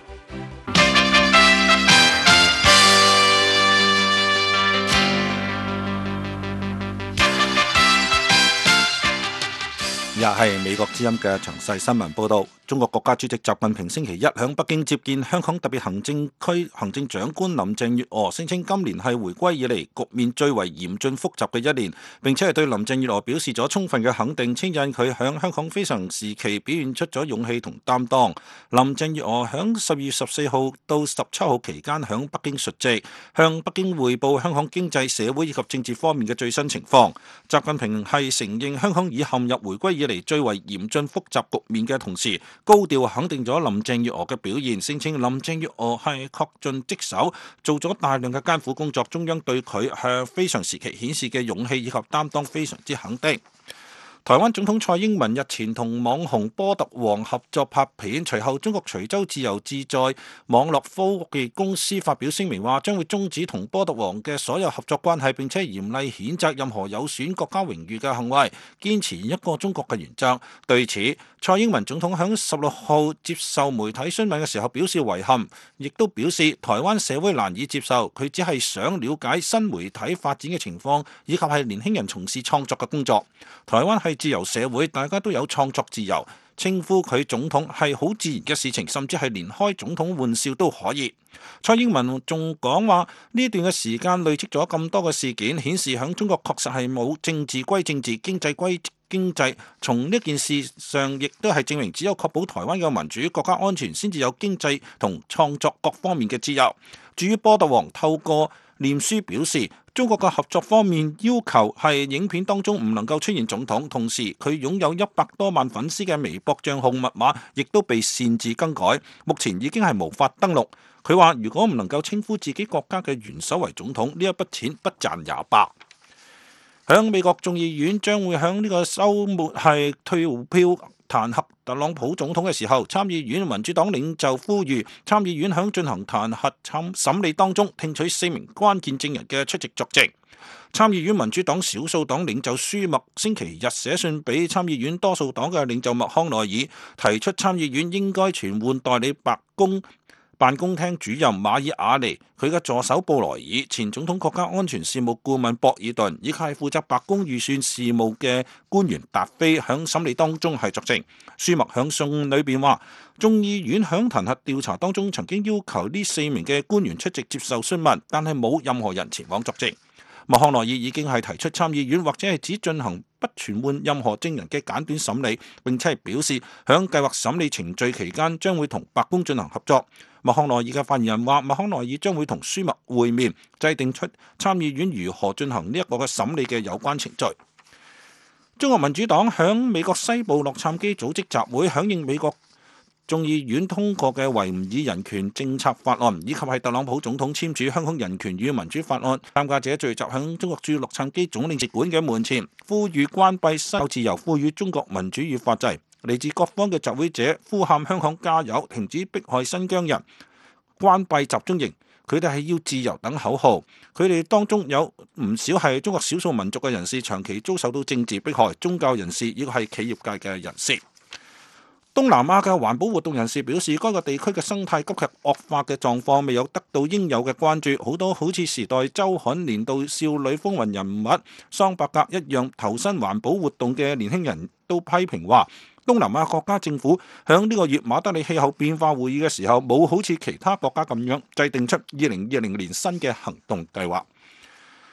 又係美國之音嘅詳細新聞報導。中國國家主席習近平星期一響北京接見香港特別行政區行政長官林鄭月娥，聲稱今年係回歸以嚟局面最為嚴峻複雜嘅一年，並且係對林鄭月娥表示咗充分嘅肯定，稱讚佢響香港非常時期表現出咗勇氣同擔當。林鄭月娥響十二月十四號到十七號期間響北京述職，向北京匯報香港經濟、社會以及政治方面嘅最新情況。習近平係承認香港已陷入回歸以嚟最為嚴峻複雜局面嘅同時，高調肯定咗林鄭月娥嘅表現，聲稱林鄭月娥係恪盡職守，做咗大量嘅艱苦工作，中央對佢向非常時期顯示嘅勇氣以及擔當非常之肯定。台灣總統蔡英文日前同網紅波特王合作拍片，隨後中國徐州自由自在網絡科技公司發表聲明話，將會終止同波特王嘅所有合作關係，並且嚴厲譴責任何有損國家榮譽嘅行為，堅持一個中國嘅原則。對此，蔡英文總統喺十六號接受媒體詢問嘅時候表示遺憾，亦都表示台灣社會難以接受，佢只係想了解新媒體發展嘅情況，以及係年輕人從事創作嘅工作。台灣係自由社會，大家都有創作自由，稱呼佢總統係好自然嘅事情，甚至係連開總統玩笑都可以。蔡英文仲講話，呢段嘅時間累積咗咁多嘅事件，顯示響中國確實係冇政治歸政治，經濟歸經濟。從呢件事上，亦都係證明只有確保台灣嘅民主、國家安全，先至有經濟同創作各方面嘅自由。至於波特王透過臉書表示，中國嘅合作方面要求係影片當中唔能夠出現總統，同時佢擁有一百多萬粉絲嘅微博賬號密碼亦都被擅自更改，目前已經係無法登錄。佢話如果唔能夠稱呼自己國家嘅元首為總統，呢一筆錢不賺也罷。響美國眾議院將會響呢個週末係退票彈劾特朗普總統嘅時候，參議院民主黨領袖呼籲參議院響進行彈劾審理當中聽取四名關鍵證人嘅出席作證。參議院民主黨少數黨領袖舒默星期日寫信俾參議院多數黨嘅領袖麥康奈爾，提出參議院應該全換代理白宮辦公廳主任馬爾瓦尼，佢嘅助手布萊爾，前總統國家安全事務顧問博爾頓，以及係負責白宮預算事務嘅官員達菲，響審理當中係作證。舒默響信裏邊話，眾議院響彈劾調查當中曾經要求呢四名嘅官員出席接受詢問，但係冇任何人前往作證。麥康奈爾已經係提出參議院或者係只進行不傳喚任何證人嘅簡短審理，並且係表示響計劃審理程序期間將會同白宮進行合作。麥康奈爾嘅發言人話，麥康奈爾將會同舒默會面，制定出參議院如何進行呢一個嘅審理嘅有關程序。中國民主黨響美國西部洛杉磯組織集會，響應美國眾議院通過嘅維吾爾人權政策法案，以及係特朗普總統簽署《香港人權與民主法案》。參加者聚集響中國駐洛杉磯總領事館嘅門前，呼籲關閉西有自由，賦予中國民主與法治。嚟自各方嘅集會者呼喊香港加油，停止迫害新疆人，關閉集中營。佢哋係要自由等口號。佢哋當中有唔少係中國少數民族嘅人士，長期遭受到政治迫害，宗教人士亦係企業界嘅人士。東南亞嘅環保活動人士表示，該個地區嘅生態急劇惡化嘅狀況未有得到應有嘅關注。好多好似《時代週刊》年度少女風雲人物桑伯格一樣投身環保活動嘅年輕人都批評話，東南亞國家政府響呢個月馬德里氣候變化會議嘅時候，冇好似其他國家咁樣制定出二零二零年新嘅行動計劃。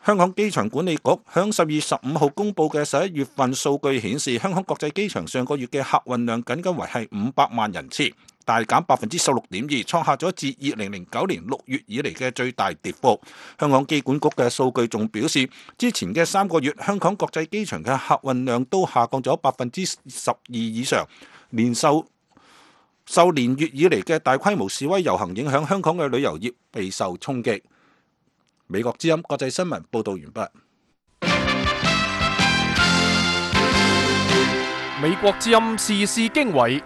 香港機場管理局響十月十五號公佈嘅十一月份數據顯示，香港國際機場上個月嘅客運量僅僅為係五百萬人次，大減百分之十六點二，創下咗自二零零九年六月以嚟嘅最大跌幅。香港機管局嘅數據仲表示，之前嘅三個月香港國際機場嘅客運量都下降咗百分之十二以上，連受受連月以嚟嘅大規模示威遊行影響，香港嘅旅遊業備受衝擊。美國之音國際新聞報道完畢。 美國之音時事經緯，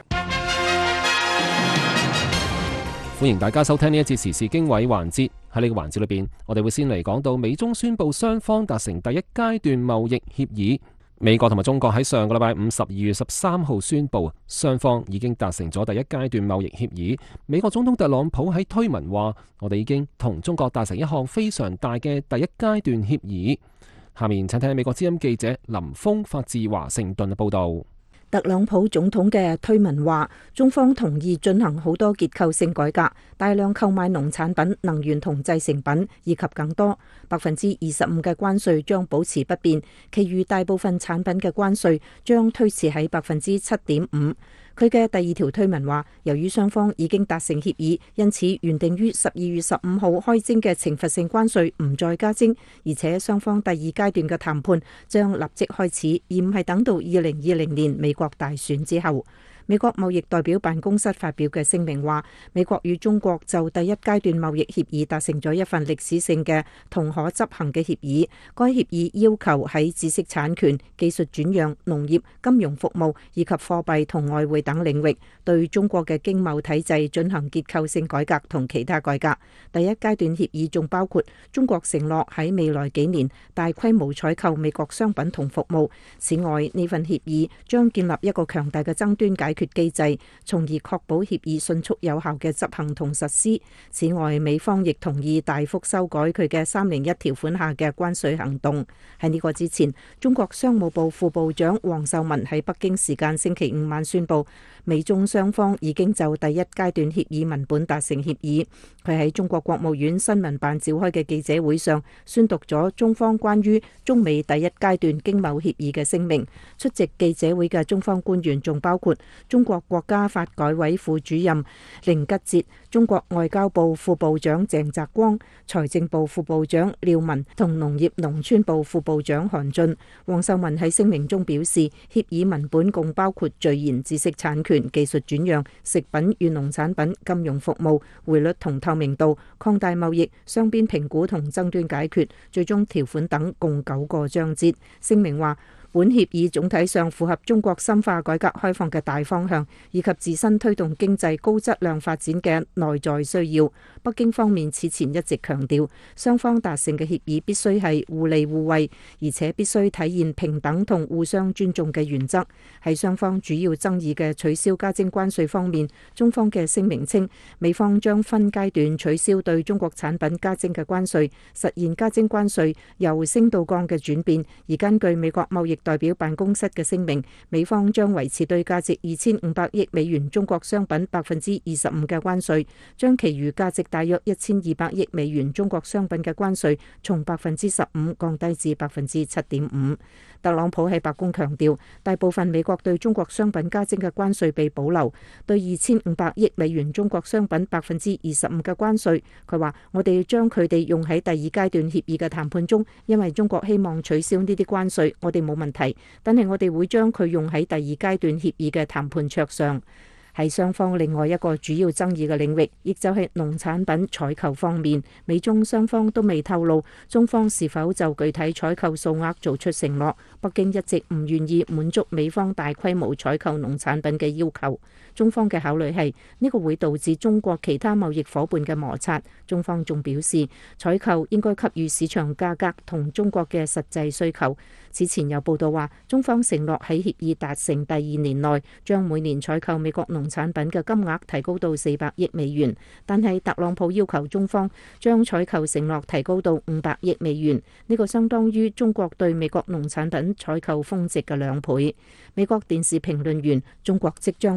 歡迎大家收聽呢一節時事經緯環節。喺呢個環節裏邊，我哋會先嚟講到美中宣布雙方達成第一階段貿易協議。美國同埋中國喺上個禮拜五十二月十三號宣布，雙方已經達成咗第一階段貿易協議。美國總統特朗普喺推文話：我哋已經同中國達成一項非常大嘅第一階段協議。下面請聽美國之音記者林峰發自華盛頓嘅報道。 特朗普總統嘅推文話，中方同意進行好多結構性改革，大量購買農產品、能源同製成品，以及更多。百分之二十五嘅關稅將保持不變，其餘大部分產品嘅關稅將推遲喺百分之七點五。佢嘅第二條推文話，由於雙方已經達成協議，因此原定於十二月十五號開徵嘅懲罰性關稅唔再加徵，而且雙方第二階段嘅談判將立即開始，而唔係等到二零二零年美國大選之後。美國貿易代表辦公室發表嘅聲明話，美國與中國就第一階段貿易協議達成咗一份歷史性嘅同可執行嘅協議。該協議要求喺知識產權、技術轉讓、農業、金融服務以及貨幣同外匯等領域對中國嘅經貿體制進行結構性改革同其他改革。第一階段協議仲包括中國承諾喺未來幾年大規模採購美國商品同服務。此外，呢份協議將建立一個強大嘅爭端解決機制，從而確保協議迅速有效嘅執行同實施。此外，美方亦同意大幅修改佢嘅三零一條款下嘅關稅行動。喺呢個之前，中國商務部副部長王受文喺北京時間星期五晚宣布，美中雙方已經就第一階段協議文本達成協議。佢喺中國國務院新聞辦召開嘅記者會上宣讀咗中方關於中美第一階段經貿協議嘅聲明。出席記者會嘅中方官員仲包括中國國家發改委副主任寧吉喆、中國外交部副部長鄭澤光、財政部副部長廖文同農業農村部副部長韓俊。王受文喺聲明中表示，協議文本共包括序言、知識產權、技術轉讓、食品與農產品、金融服務、匯率同透明度、擴大貿易、雙邊評估同爭端解決、最終條款等共九個章節。聲明話，本協議總體上符合中國深化改革開放嘅大方向，以及自身推動經濟高質量發展嘅內在需要。北京方面此前一直強調，雙方達成嘅協議必須係互利互惠，而且必須體現平等同互相尊重嘅原則。喺雙方主要爭議嘅取消加徵關稅方面，中方嘅聲明稱，美方將分階段取消對中國產品加徵嘅關稅，實現加徵關稅由升到降嘅轉變。而根據美國貿易代表辦公室嘅聲明，美方將維持對價值二千五百億美元中國商品百分之二十五嘅關稅，將其餘價值大約一千二百億美元中國商品嘅關稅從百分之十五降低至百分之七點五。特朗普喺白宮強調，大部分美國對中國商品加徵嘅關稅被保留，對二千五百億美元中國商品百分之二十五嘅關稅，佢話我哋將佢哋用喺第二階段協議嘅談判中，因為中國希望取消呢啲關稅，我哋冇問題，但係我哋會將佢用喺第二階段協議嘅談判桌上。喺雙方另外一個主要爭議嘅領域，亦就係農產品採購方面，美中雙方都未透露中方是否就具體採購數額做出承諾。北京一直唔願意滿足美方大規模採購農產品嘅要求。中方嘅考慮係呢個會導致中國其他貿易夥伴嘅摩擦。中方仲表示，採購應該給予市場價格同中國嘅實際需求。此前有報道話，中方承諾喺協議達成第二年內，將每年採購美國農產品嘅金額提高到四百億美元，但係特朗普要求中方將採購承諾提高到五百億美元，呢個相當於中國對美國農產品採購峰值嘅兩倍。美國電視評論員：中國即將崩潰一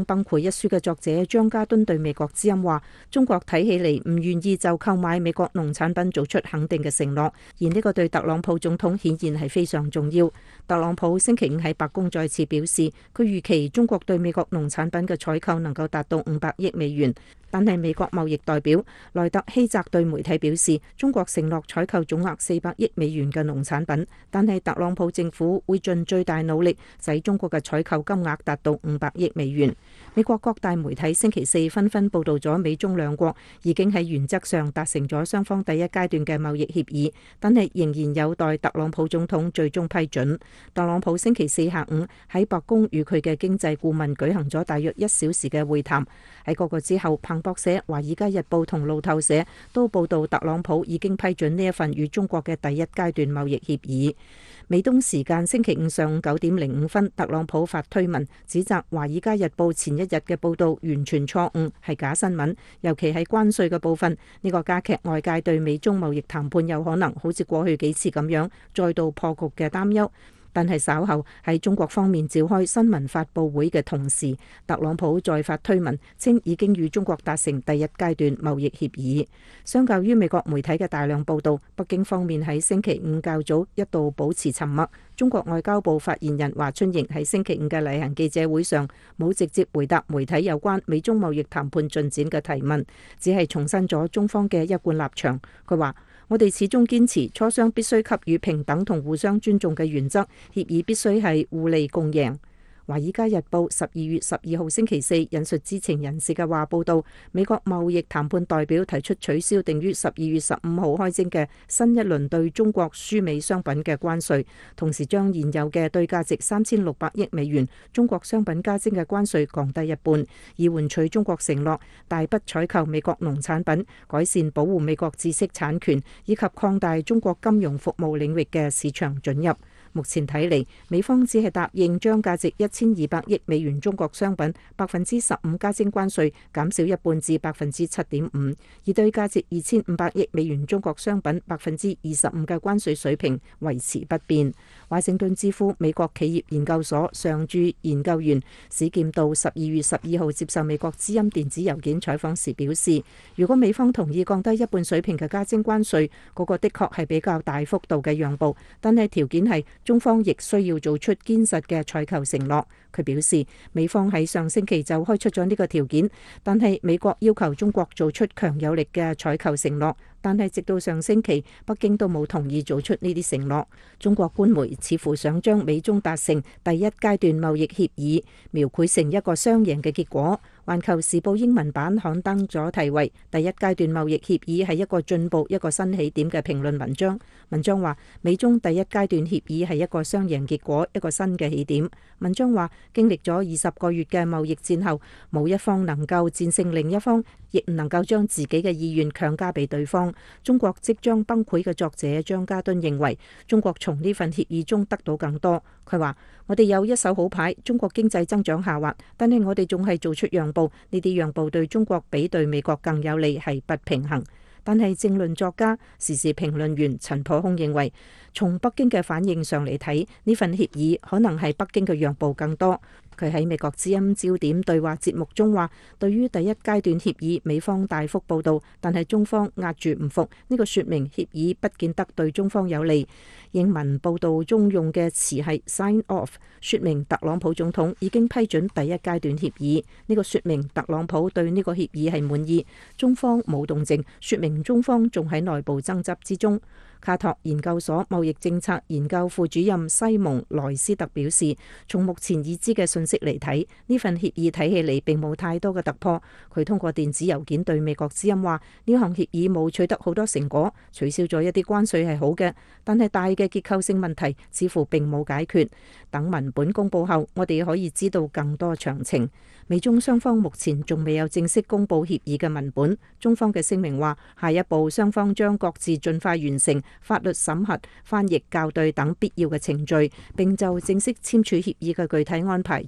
一書嘅作者張家敦對美國之音話：中國睇起嚟唔願意就購買美國農產品做出肯定嘅承諾，而呢個對特朗普總統顯然係非常重要。特朗普星期五喺白宮再次表示，佢預期中國對美國農產品嘅採購能夠達到五百億美元。但係美國貿易代表萊特希澤對媒體表示，中國承諾採購總額四百億美元嘅農產品，但係特朗普政府會盡最大努力使中國嘅採購金額達到五百億美元。美國各大媒體星期四紛紛報道咗美中兩國已經喺原則上達成咗雙方第一階段嘅貿易協議，但係仍然有待特朗普總統最終批准。特朗普星期四下午喺白宮與佢嘅經濟顧問舉行咗大約一小時嘅會談。喺嗰個之後，彭博社、華爾街日報同路透社都報道特朗普已經批准呢一份與中國嘅第一階段貿易協議。美東時間星期五上午九點零五分，特朗普發推文指責華爾街日報前一日嘅報道完全錯誤，係假新聞，尤其係關稅嘅部分。呢個加劇外界對美中貿易談判有可能好似過去幾次咁樣再度破局嘅擔憂。但係稍後喺中國方面召開新聞發佈會嘅同時，特朗普再發推文稱已經與中國達成第一階段貿易協議。相較於美國媒體嘅大量報導，北京方面喺星期五較早一度保持沉默。中國外交部發言人華春瑩喺星期五嘅例行記者會上冇直接回答媒體有關美中貿易談判進展嘅提問，只係重申咗中方嘅一貫立場。佢話：我哋始終堅持磋商必須給予平等同互相尊重嘅原則，協議必須係互利共贏。《華爾街日報》十二月十二號星期四引述知情人士嘅話報道，美國貿易談判代表提出取消定於十二月十五號開徵嘅新一輪對中國輸美商品嘅關稅，同時將現有嘅對價值三千六百億美元中國商品加徵嘅關稅降低一半，以換取中國承諾大筆採購美國農產品，改善保護美國知識產權，以及擴大中國金融服務領域嘅市場准入。目前睇嚟，美方只係答應將價值一千二百億美元中國商品百分之十五加徵關稅減少一半至百分之七點五，而對價值二千五百億美元中國商品百分之二十五嘅關稅水平維持不變。華盛頓智庫美國企業研究所常駐研究員史劍道十二月十二號接受美國之音電子郵件採訪時表示，如果美方同意降低一半水平嘅加徵關稅，嗰個的確係比較大幅度嘅讓步，但係條件係中方亦需要做出堅實嘅採購承諾。佢表示，美方喺上星期就開出咗呢個條件，但係美國要求中國做出強有力嘅採購承諾，但係直到上星期，北京都冇同意做出呢啲承諾。中國官媒似乎想將美中達成第一階段貿易協議描繪成一個雙贏嘅結果。環球時報英文版刊登咗題為《第一階段貿易協議係一個進步、一個新起點》嘅評論文章。文章話，美中第一階段協議係一個雙贏結果，一個新嘅起點。文章話，經歷咗二十個月嘅貿易戰後，冇一方能夠戰勝另一方，亦唔能夠將自己嘅意願強加俾對方。中國即將崩潰嘅作者張家敦認為，中國從呢份協議中得到更多。佢話：我哋有一手好牌，中國經濟增長下滑，但係我哋仲係做出讓步，呢啲讓步對中國比對美國更有利，係不平衡。但係政論作家、時事評論員陳破空認為，從北京嘅反應上嚟睇，呢份協議可能係北京嘅讓步更多。佢喺美國之音焦點對話節目中話，對於第一階段協議，美方大幅報導，但係中方壓住唔服，呢個説明協議不見得對中方有利。英文報導中用嘅詞係 sign off， 説明特朗普總統已經批准第一階段協議，呢個説明特朗普對呢個協議係滿意。中方冇動靜，説明中方仲喺內部爭執之中。卡托研究所貿易政策研究副主任西蒙萊斯特表示，從目前已知嘅信息嚟睇，呢份協議睇起嚟並冇太多嘅突破。佢通過電子郵件對美國之音話，呢項協議冇取得好多成果，取消咗一啲關稅係好嘅，但係大嘅結構性問題似乎並冇解決。等文本公佈後，我哋可以知道更多詳情。美中雙方目前仲未有正式公佈協議嘅文本。中方嘅聲明話，下一步雙方將各自盡快完成法律審核、翻譯、校對等必要嘅程序，並就正式簽署協議嘅具體安排進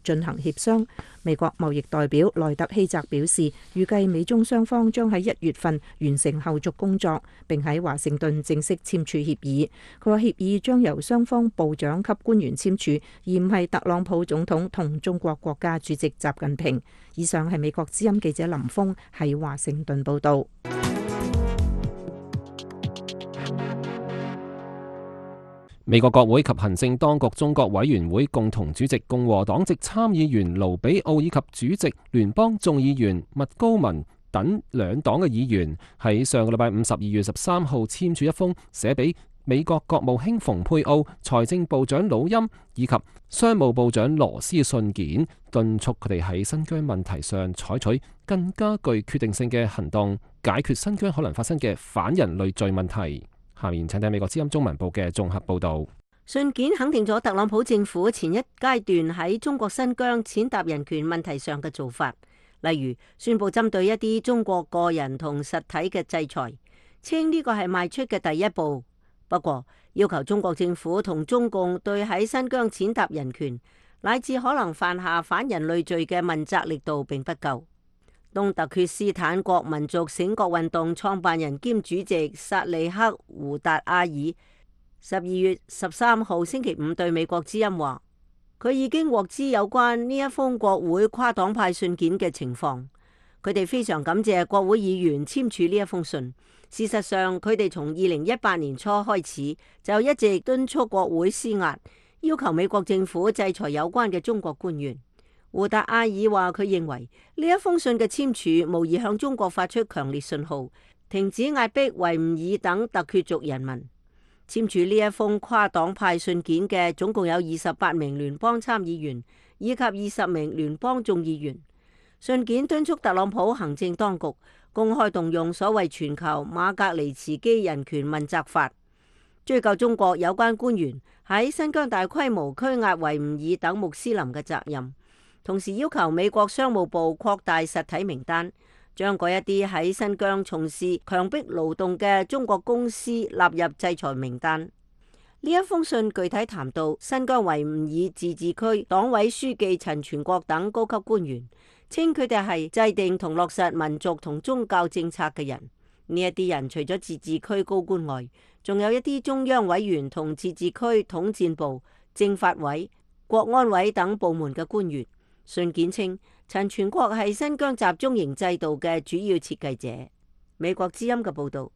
進行協商。美國貿易代表萊特希澤表示，預計美中雙方將喺一月份完成後續工作，並喺華盛頓正式簽署協議。佢話協議將由雙方部長級官員簽署，而唔係特朗普總統同中國國家主席習近平。以上係美國之音記者林峰喺華盛頓報道。 美國國會及行政當局中國委員會共同主席共和黨籍參議員盧比奧以及主席聯邦眾議員麥高文等兩黨嘅議員喺上個禮拜五十二月十三號簽署一封寫俾美國國務卿蓬佩奧、財政部長魯欽以及商務部長羅斯嘅信件，敦促佢哋喺新疆問題上採取更加具決定性嘅行動，解決新疆可能發生嘅反人類罪問題。下面請睇美國之音中文部嘅綜合報導。 信件肯定咗特朗普政府前一階段喺中國新疆踐踏人權問題上嘅做法，例如宣布針對一啲中國個人同實體嘅制裁，稱呢個係邁出嘅第一步。不過，要求中國政府同中共對喺新疆踐踏人權乃至可能犯下反人類罪嘅問責力度並不夠。東突厥斯坦國民族醒覺運動創辦人兼主席薩利克胡達阿爾十二月十三號星期五對美國之音話，佢已經獲知有關呢一封國會跨黨派信件嘅情況。佢哋非常感謝國會議員簽署呢一封信。事實上，佢哋從二零一八年初開始就一直敦促國會施壓，要求美國政府制裁有關嘅中國官員。胡達阿爾話，佢認為呢一封信嘅簽署無疑向中國發出強烈信號，停止壓迫維吾爾等突厥族人民。簽署呢一封跨黨派信件嘅總共有二十八名聯邦參議員以及二十名聯邦眾議員。信件敦促特朗普行政當局公開動用所謂全球馬格尼茨基人權問責法，追究中國有關官員喺新疆大規模拘押維吾爾等穆斯林嘅責任。同時要求美國商務部擴大實體名單，將嗰一啲喺新疆從事強迫勞動嘅中國公司納入制裁名單。呢一封信具體談到新疆維吾爾自治區黨委書記陳全國等高級官員，稱佢哋係制定同落實民族同宗教政策嘅人。呢一啲人除咗自治區高官外，仲有一啲中央委員同自治區統戰部、政法委、國安委等部門嘅官員。信件稱，陳全國係新疆集中營制度嘅主要設計者。美國之音嘅報導。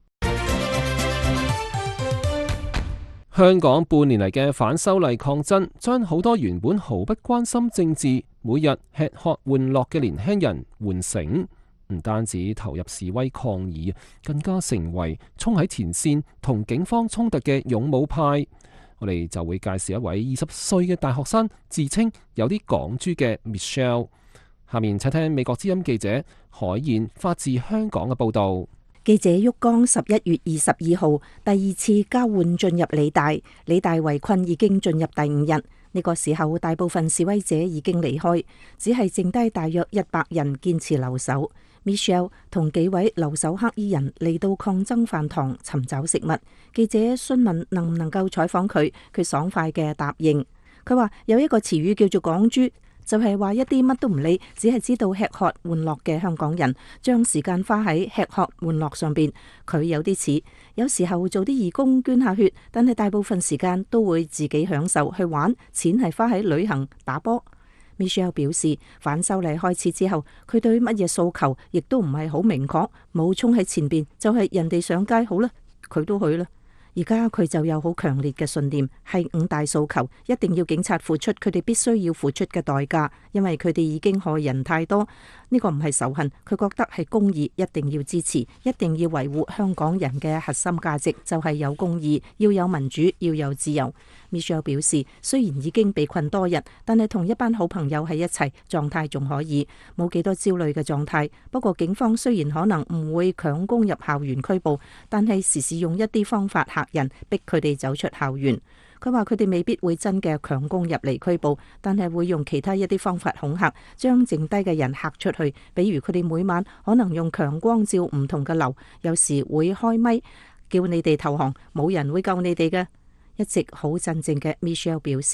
香港半年嚟嘅反修例抗爭，將好多原本毫不關心政治、每日吃喝玩樂嘅年輕人喚醒，唔單止投入示威抗議，更加成為衝喺前線同警方衝突嘅勇武派。我哋就會介紹一位二十歲嘅大學生，自稱有啲港豬嘅 Michelle。下面請聽美國之音記者海燕發自香港嘅報導。 記者旭江十一月二十二號第二次交換進入理大，理大圍困已經進入第五日。呢個時候，大部分示威者已經離開，只係剩低大約一百人堅持留守。Michelle 同幾位留守黑衣人嚟到抗爭飯堂尋找食物。記者詢問能唔能夠採訪佢，佢爽快嘅答應。佢話有一個詞語叫做港豬，就係話一啲乜都唔理，只係知道吃喝玩樂嘅香港人，將時間花喺吃喝玩樂上邊。佢有啲似，有時候做啲義工捐下血，但係大部分時間都會自己享受去玩，錢係花喺旅行打波。Michelle 表示，反修例開始之後，佢對乜嘢訴求亦都唔係好明確，冇衝喺前邊，就係人哋上街好啦，佢都去啦。而家佢就有好強烈嘅信念，係五大訴求，一定要警察付出佢哋必須要付出嘅代價，因為佢哋已經害人太多。呢個唔係仇恨，佢覺得係公義，一定要支持，一定要維護香港人嘅核心價值，就係有公義，要有民主，要有自由。Michelle 表示，雖然已經被困多日，但係同一班好朋友喺一齊，狀態仲可以，冇幾多焦慮嘅狀態。不過警方雖然可能唔會強攻入校園拘捕，但係時時用一啲方法嚇人，逼佢哋走出校園。佢話佢哋未必會真嘅強攻入嚟拘捕，但係會用其他一啲方法恐嚇，將剩低嘅人嚇出去。比如佢哋每晚可能用強光照唔同嘅樓，有時會開咪叫你哋投降，冇人會救你哋嘅。一直好鎮靜嘅 Michelle 表示，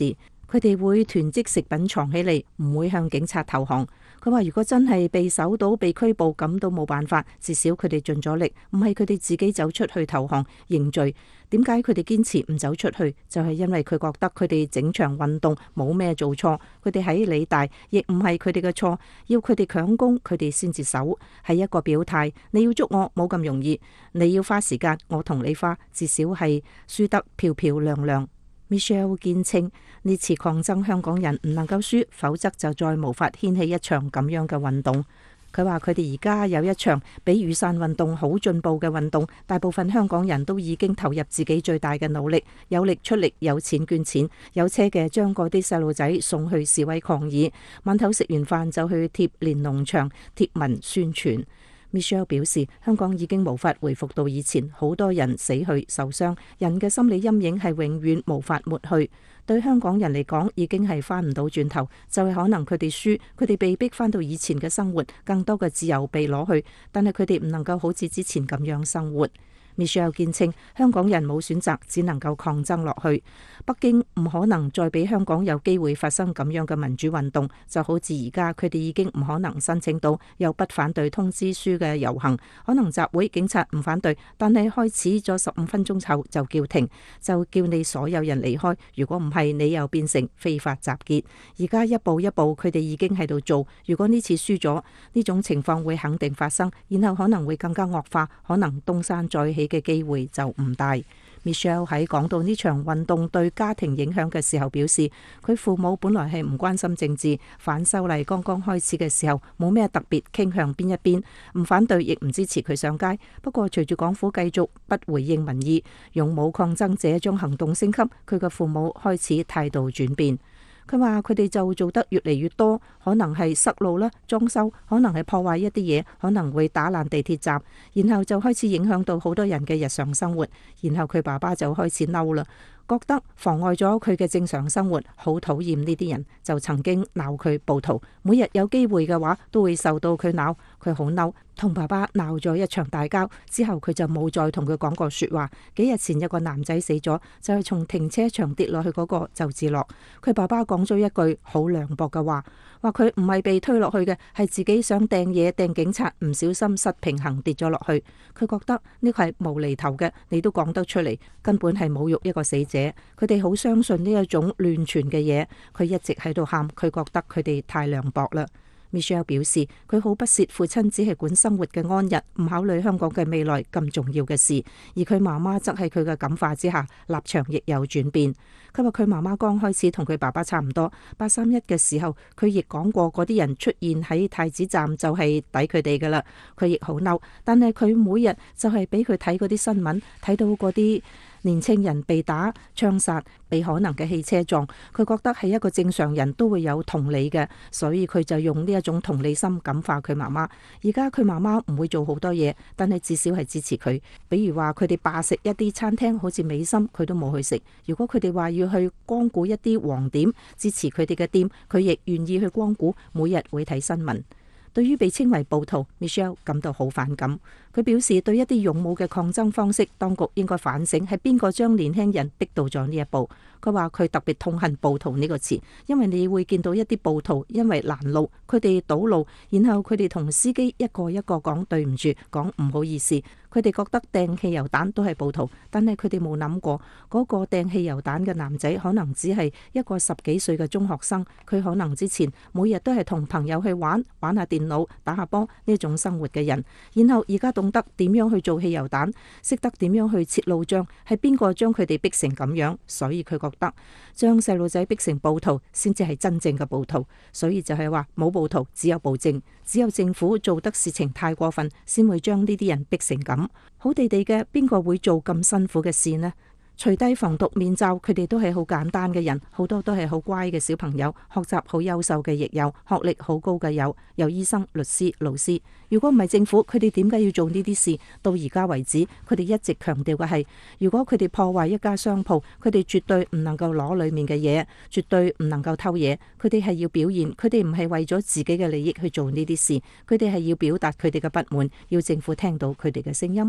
佢哋會囤積食品藏起嚟，唔會向警察投降。佢話如果真係被搜到、被拘捕，咁都冇辦法，至少佢哋盡咗力，唔係佢哋自己走出去投降認罪。點解佢哋堅持唔走出去？就係因為佢覺得佢哋整場運動冇咩做錯，佢哋喺理大亦唔係佢哋嘅錯，要佢哋強攻佢哋先至守，係一個表態。你要捉我冇咁容易，你要花時間，我同你花，至少係輸得漂漂亮亮。Michelle 堅稱呢次抗爭香港人唔能夠輸，否則就再無法掀起一場咁樣嘅運動。佢話佢哋而家有一場比雨傘運動好進步嘅運動，大部分香港人都已經投入自己最大嘅努力，有力出力，有錢捐錢，有車嘅將嗰啲細路仔送去示威抗議，晚頭食完飯就去貼連儂牆貼文宣傳。Michelle 表示，香港已經無法回復到以前，好多人死去受傷，人嘅心理陰影係永遠無法抹去。對香港人嚟講，已經係翻唔到轉頭，就係可能佢哋輸，佢哋被逼翻到以前嘅生活，更多嘅自由被攞去，但係佢哋唔能夠好似之前咁樣生活。Michelle 堅稱，香港人冇選擇，只能夠抗爭落去。北京唔可能再俾香港有機會發生咁樣嘅民主運動，就好似而家佢哋已經唔可能申請到有不反對通知書嘅遊行，可能集會警察唔反對，但係開始咗十五分鐘後就叫停，就叫你所有人離開。如果唔係，你又變成非法集結。而家一步一步，佢哋已經喺度做。如果呢次輸咗，呢種情況會肯定發生，然後可能會更加惡化，可能東山再起嘅機會就唔大。Michelle 喺講到呢場運動對家庭影響嘅時候表示，佢父母本來係唔關心政治，反修例剛剛開始嘅時候冇咩特別傾向邊一邊，唔反對亦唔支持佢上街。不過隨住港府繼續不回應民意，勇武抗爭者將行動升級，佢嘅父母開始態度轉變。佢話佢哋就做得越嚟越多，可能係塞路啦、裝修，可能係破壞一啲嘢，可能會打爛地鐵站，然後就開始影響到好多人嘅日常生活。然後佢爸爸就開始嬲啦，覺得妨礙咗佢嘅正常生活，好討厭呢啲人，就曾經鬧佢暴徒。每日有機會嘅話，都會受到佢鬧，佢好嬲，同爸爸鬧咗一場大交之後，佢就冇再同佢講過說話。幾日前有個男仔死咗，就係從停車場跌落去嗰個就自樂。佢爸爸講咗一句好涼薄嘅話，話佢唔係被推落去嘅，係自己想掟嘢掟警察，唔小心失平衡跌咗落去。佢覺得呢個係無厘頭嘅，你都講得出嚟，根本係侮辱一個死者。佢哋好相信呢一種亂傳嘅嘢，佢一直喺度喊，佢覺得佢哋太涼薄啦。Michelle 表示，佢好不屑父親只係管生活嘅安逸，唔考慮香港嘅未來咁重要嘅事。而佢媽媽則喺佢嘅感化之下，立場亦有轉變。佢話佢媽媽剛開始同佢爸爸差唔多，八三一嘅時候，佢亦講過嗰啲人出現喺太子站就係抵佢哋噶啦。佢亦好嬲，但係佢每日就係俾佢睇嗰啲新聞，睇到嗰啲年青人被打、槍殺、被可能嘅汽車撞，佢覺得係一個正常人都會有同理嘅，所以佢就用呢一種同理心感化佢媽媽。而家佢媽媽唔會做好多嘢，但係至少係支持佢。比如話佢哋罷食一啲餐廳，好似美心，佢都冇去食。如果佢哋話要去光顧一啲黃點，支持佢哋嘅店，佢亦願意去光顧，每日會睇新聞。對於被稱為暴徒 ，Michelle 感到好反感。佢表示對一啲勇武嘅抗爭方式，當局應該反省係邊個將年輕人逼到咗呢一步。佢話佢特別痛恨暴徒呢個詞，因為你會見到一啲暴徒因為攔路，佢哋堵路，然後佢哋同司機一個一個講對唔住，講唔好意思。佢哋覺得掟汽油彈都係暴徒，但係佢哋冇諗過嗰個掟汽油彈嘅男仔可能只係一個十幾歲嘅中學生，佢可能之前每日都係同朋友去玩玩下電腦、打下波呢種生活嘅人，然後而家懂得點樣去做汽油彈，識得點樣去設路障，係邊個將佢哋逼成咁樣？所以佢覺得將細路仔逼成暴徒先至係真正嘅暴徒，所以就係話冇暴徒，只有暴政，只有政府做得事情太過分，先會將呢啲人逼成咁。好地地嘅，邊個會做咁辛苦嘅事呢？除低防毒面罩，佢哋都係好簡單嘅人，好多都係好乖嘅小朋友，學習好優秀嘅亦有，學歷好高嘅有，有醫生、律師、老師。如果唔係政府，佢哋點解要做呢啲事？到而家為止，佢哋一直強調嘅係，如果佢哋破壞一家商鋪，佢哋絕對唔能夠攞裏面嘅嘢，絕對唔能夠偷嘢。佢哋係要表現，佢哋唔係為咗自己嘅利益去做呢啲事，佢哋係要表達佢哋嘅不滿，要政府聽到佢哋嘅聲音。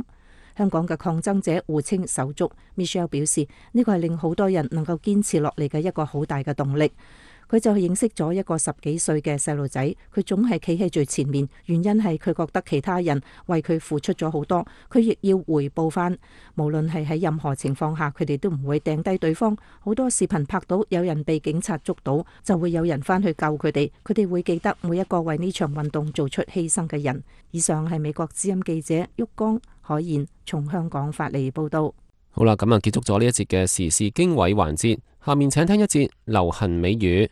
香港嘅抗爭者互稱手足。Michelle 表示呢個係令好多人能夠堅持落嚟嘅一個好大嘅動力。佢就認識咗一個十幾歲嘅細路仔，佢總係企喺最前面，原因係佢覺得其他人為佢付出咗好多，佢亦要回報翻。無論係喺任何情況下，佢哋都唔會掟低對方。好多視頻拍到有人被警察捉到，就會有人翻去救佢哋。佢哋會記得每一個為呢場運動做出犧牲嘅人。以上係美國之音記者旭光海燕從香港發嚟報道。 好啦，咁啊結束咗呢一節嘅時事經緯環節，下面請聽一節流行美語。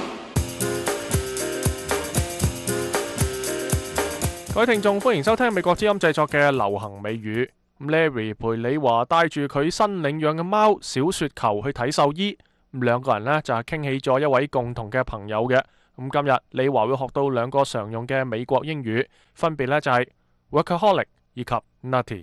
各位聽眾，歡迎收聽美國之音製作嘅流行美語。Larry 陪李華帶住佢新領養嘅貓小雪球去睇獸醫，咁兩個人呢，就係傾起咗一位共同嘅朋友嘅。咁今日李華會學到兩個常用嘅美國英語，分別呢就係 workaholic 以及 nutty。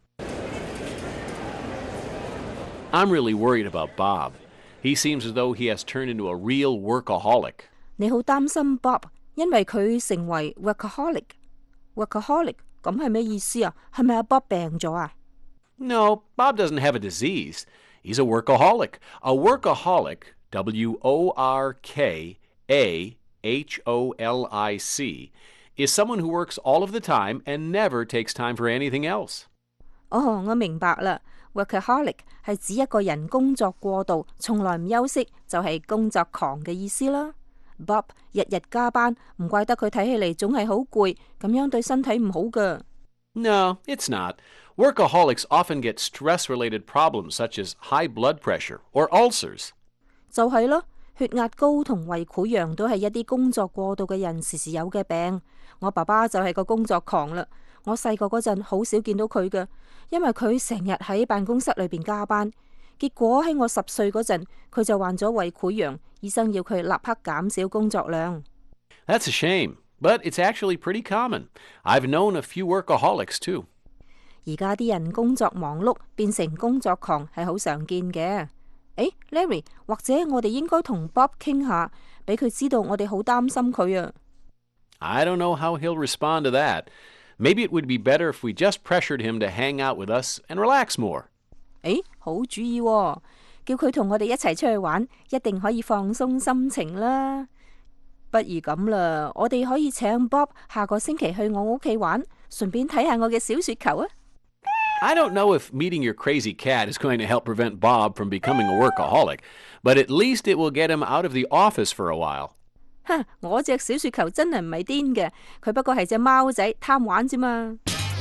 I'm really worried about Bob. He seems as though he has turned into a real workaholic. 你好擔心 Bob， 因為佢成為 workaholic。workaholic 咁係咩意思啊？係咪阿 Bob 病咗啊？ No, Bob doesn't have a disease. He's a workaholic. A workaholic, W O R K A H O L I C, is someone who works all of the time and never takes time for anything else. 哦，我明白啦。workaholic 係指一個人工作過度，從來唔休息，就係工作狂嘅意思啦。Bob 日日加班，唔怪得佢睇起嚟總係好攰，咁樣對身體唔好噶。 No, it's not. Workaholics often get stress-related problems such as high blood pressure or ulcers. 就係咯，血壓高同胃潰瘍都係一啲工作過度嘅人時時有嘅病。我爸爸就係個工作狂啦。我細個嗰陣好少見到佢嘅，因為佢成日喺辦公室裏邊加班。結果喺我十歲嗰陣，佢就患咗胃潰瘍，醫生要佢立刻減少工作量。 That's a shame, but it's actually pretty common. I've known a few workaholics too. 而家啲人工作忙碌變成工作狂係好常見嘅。誒 Larry， 或者我哋應該同 Bob 傾下，俾佢知道我哋好擔心佢啊。 I don't know how he'll respond to that. Maybe it would be better if we just pressured him to hang out with us and relax more. 誒，好主意喎，叫佢同我哋一齊出去玩，一定可以放鬆心情啦。不如咁啦，我哋可以請 Bob 下個星期去我屋企玩，順便睇下我嘅小雪球啊。 I don't know if meeting your crazy cat is going to help prevent Bob from becoming a workaholic, but at least it will get him out of the office for a while. 哈，我隻小雪球真係唔係癲嘅，佢不過係隻貓仔貪玩啫嘛。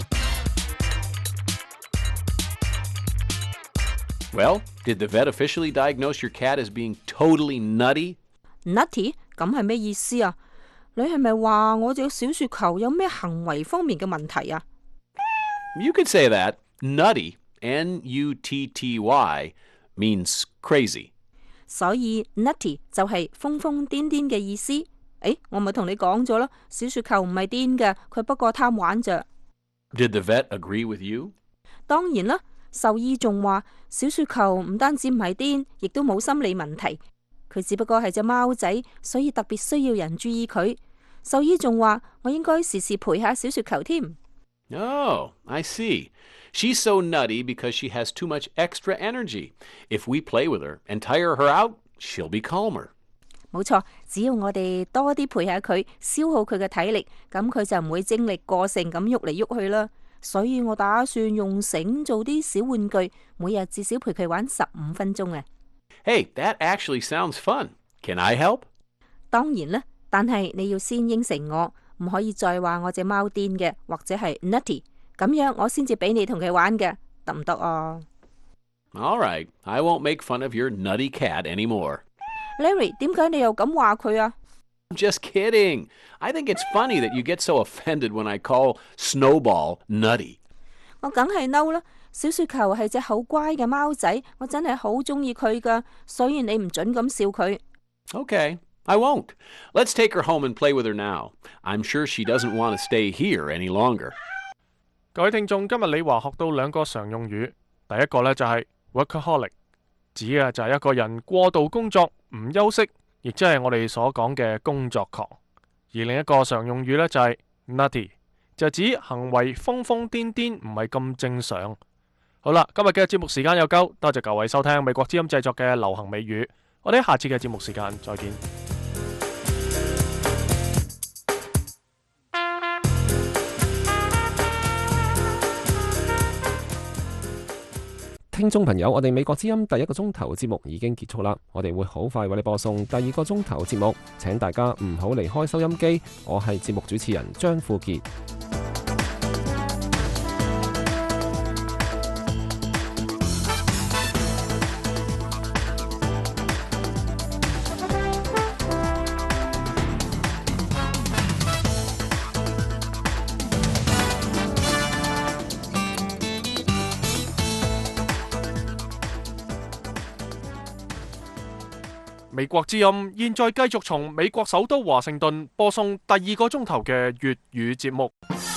Well, did the vet officially diagnose your cat as being totally nutty? Nutty 咁係咩意思啊？你係咪話我隻小雪球有咩行為方面嘅問題啊？ You could say that. Nutty, N U T T Y, means crazy. 所以 nutty 就係瘋瘋癲癲嘅意思。誒，我咪同你講咗咯，小雪球唔係癲嘅，佢不過貪玩咋。 Did the vet agree with you? 當然啦，獸醫仲話小雪球唔單止唔係癲，亦都冇心理問題。佢只不過係隻貓仔，所以特別需要人注意佢。獸醫仲話我應該時時陪下小雪球添。 Oh, I see. She's so nutty because she has too much extra energy. If we play with her and tire her out, she'll be calmer. 冇錯，只要我哋多啲陪下佢，消耗佢嘅體力，咁佢就唔會精力過剩咁喐嚟喐去啦。所以我打算用繩做啲小玩具，每日至少陪佢玩十五分鐘啊。 Hey, that actually sounds fun. Can I help? 當然啦，但係你要先應承我，唔可以再話我隻貓癲嘅，或者係 nutty， 咁樣我先至俾你同佢玩嘅，得唔得啊？ All right, I won't make fun of your nutty cat anymore. Larry， 點解你又咁話佢啊？ I'm just kidding. I think it's funny that you get so offended when I call Snowball nutty. 我梗係嬲啦！小雪球係隻好乖嘅貓仔，我真係好中意佢噶，所以你唔准咁笑佢。 Okay, I won't. Let's take her home and play with her now. I'm sure she doesn't want to stay here any longer. 各位聽眾，今日李華學到兩個常用語，第一個呢就係 workaholic， 指嘅就係一個人過度工作唔休息，亦即係我哋所講嘅工作狂。而另一個常用語呢就係 nutty， 就指行為瘋瘋癲癲，唔係咁正常。 好啦，今日嘅節目時間有夠，多謝各位收聽美國之音製作嘅流行美語，我哋下次嘅節目時間再見。 聽眾朋友，我哋美國之音第一個鐘頭節目已經結束啦，我哋會好快為你播送第二個鐘頭節目，請大家唔好離開收音機。我係節目主持人張富傑。 美國之音現在繼續從美國首都華盛頓播送第二個鐘頭嘅粵語節目。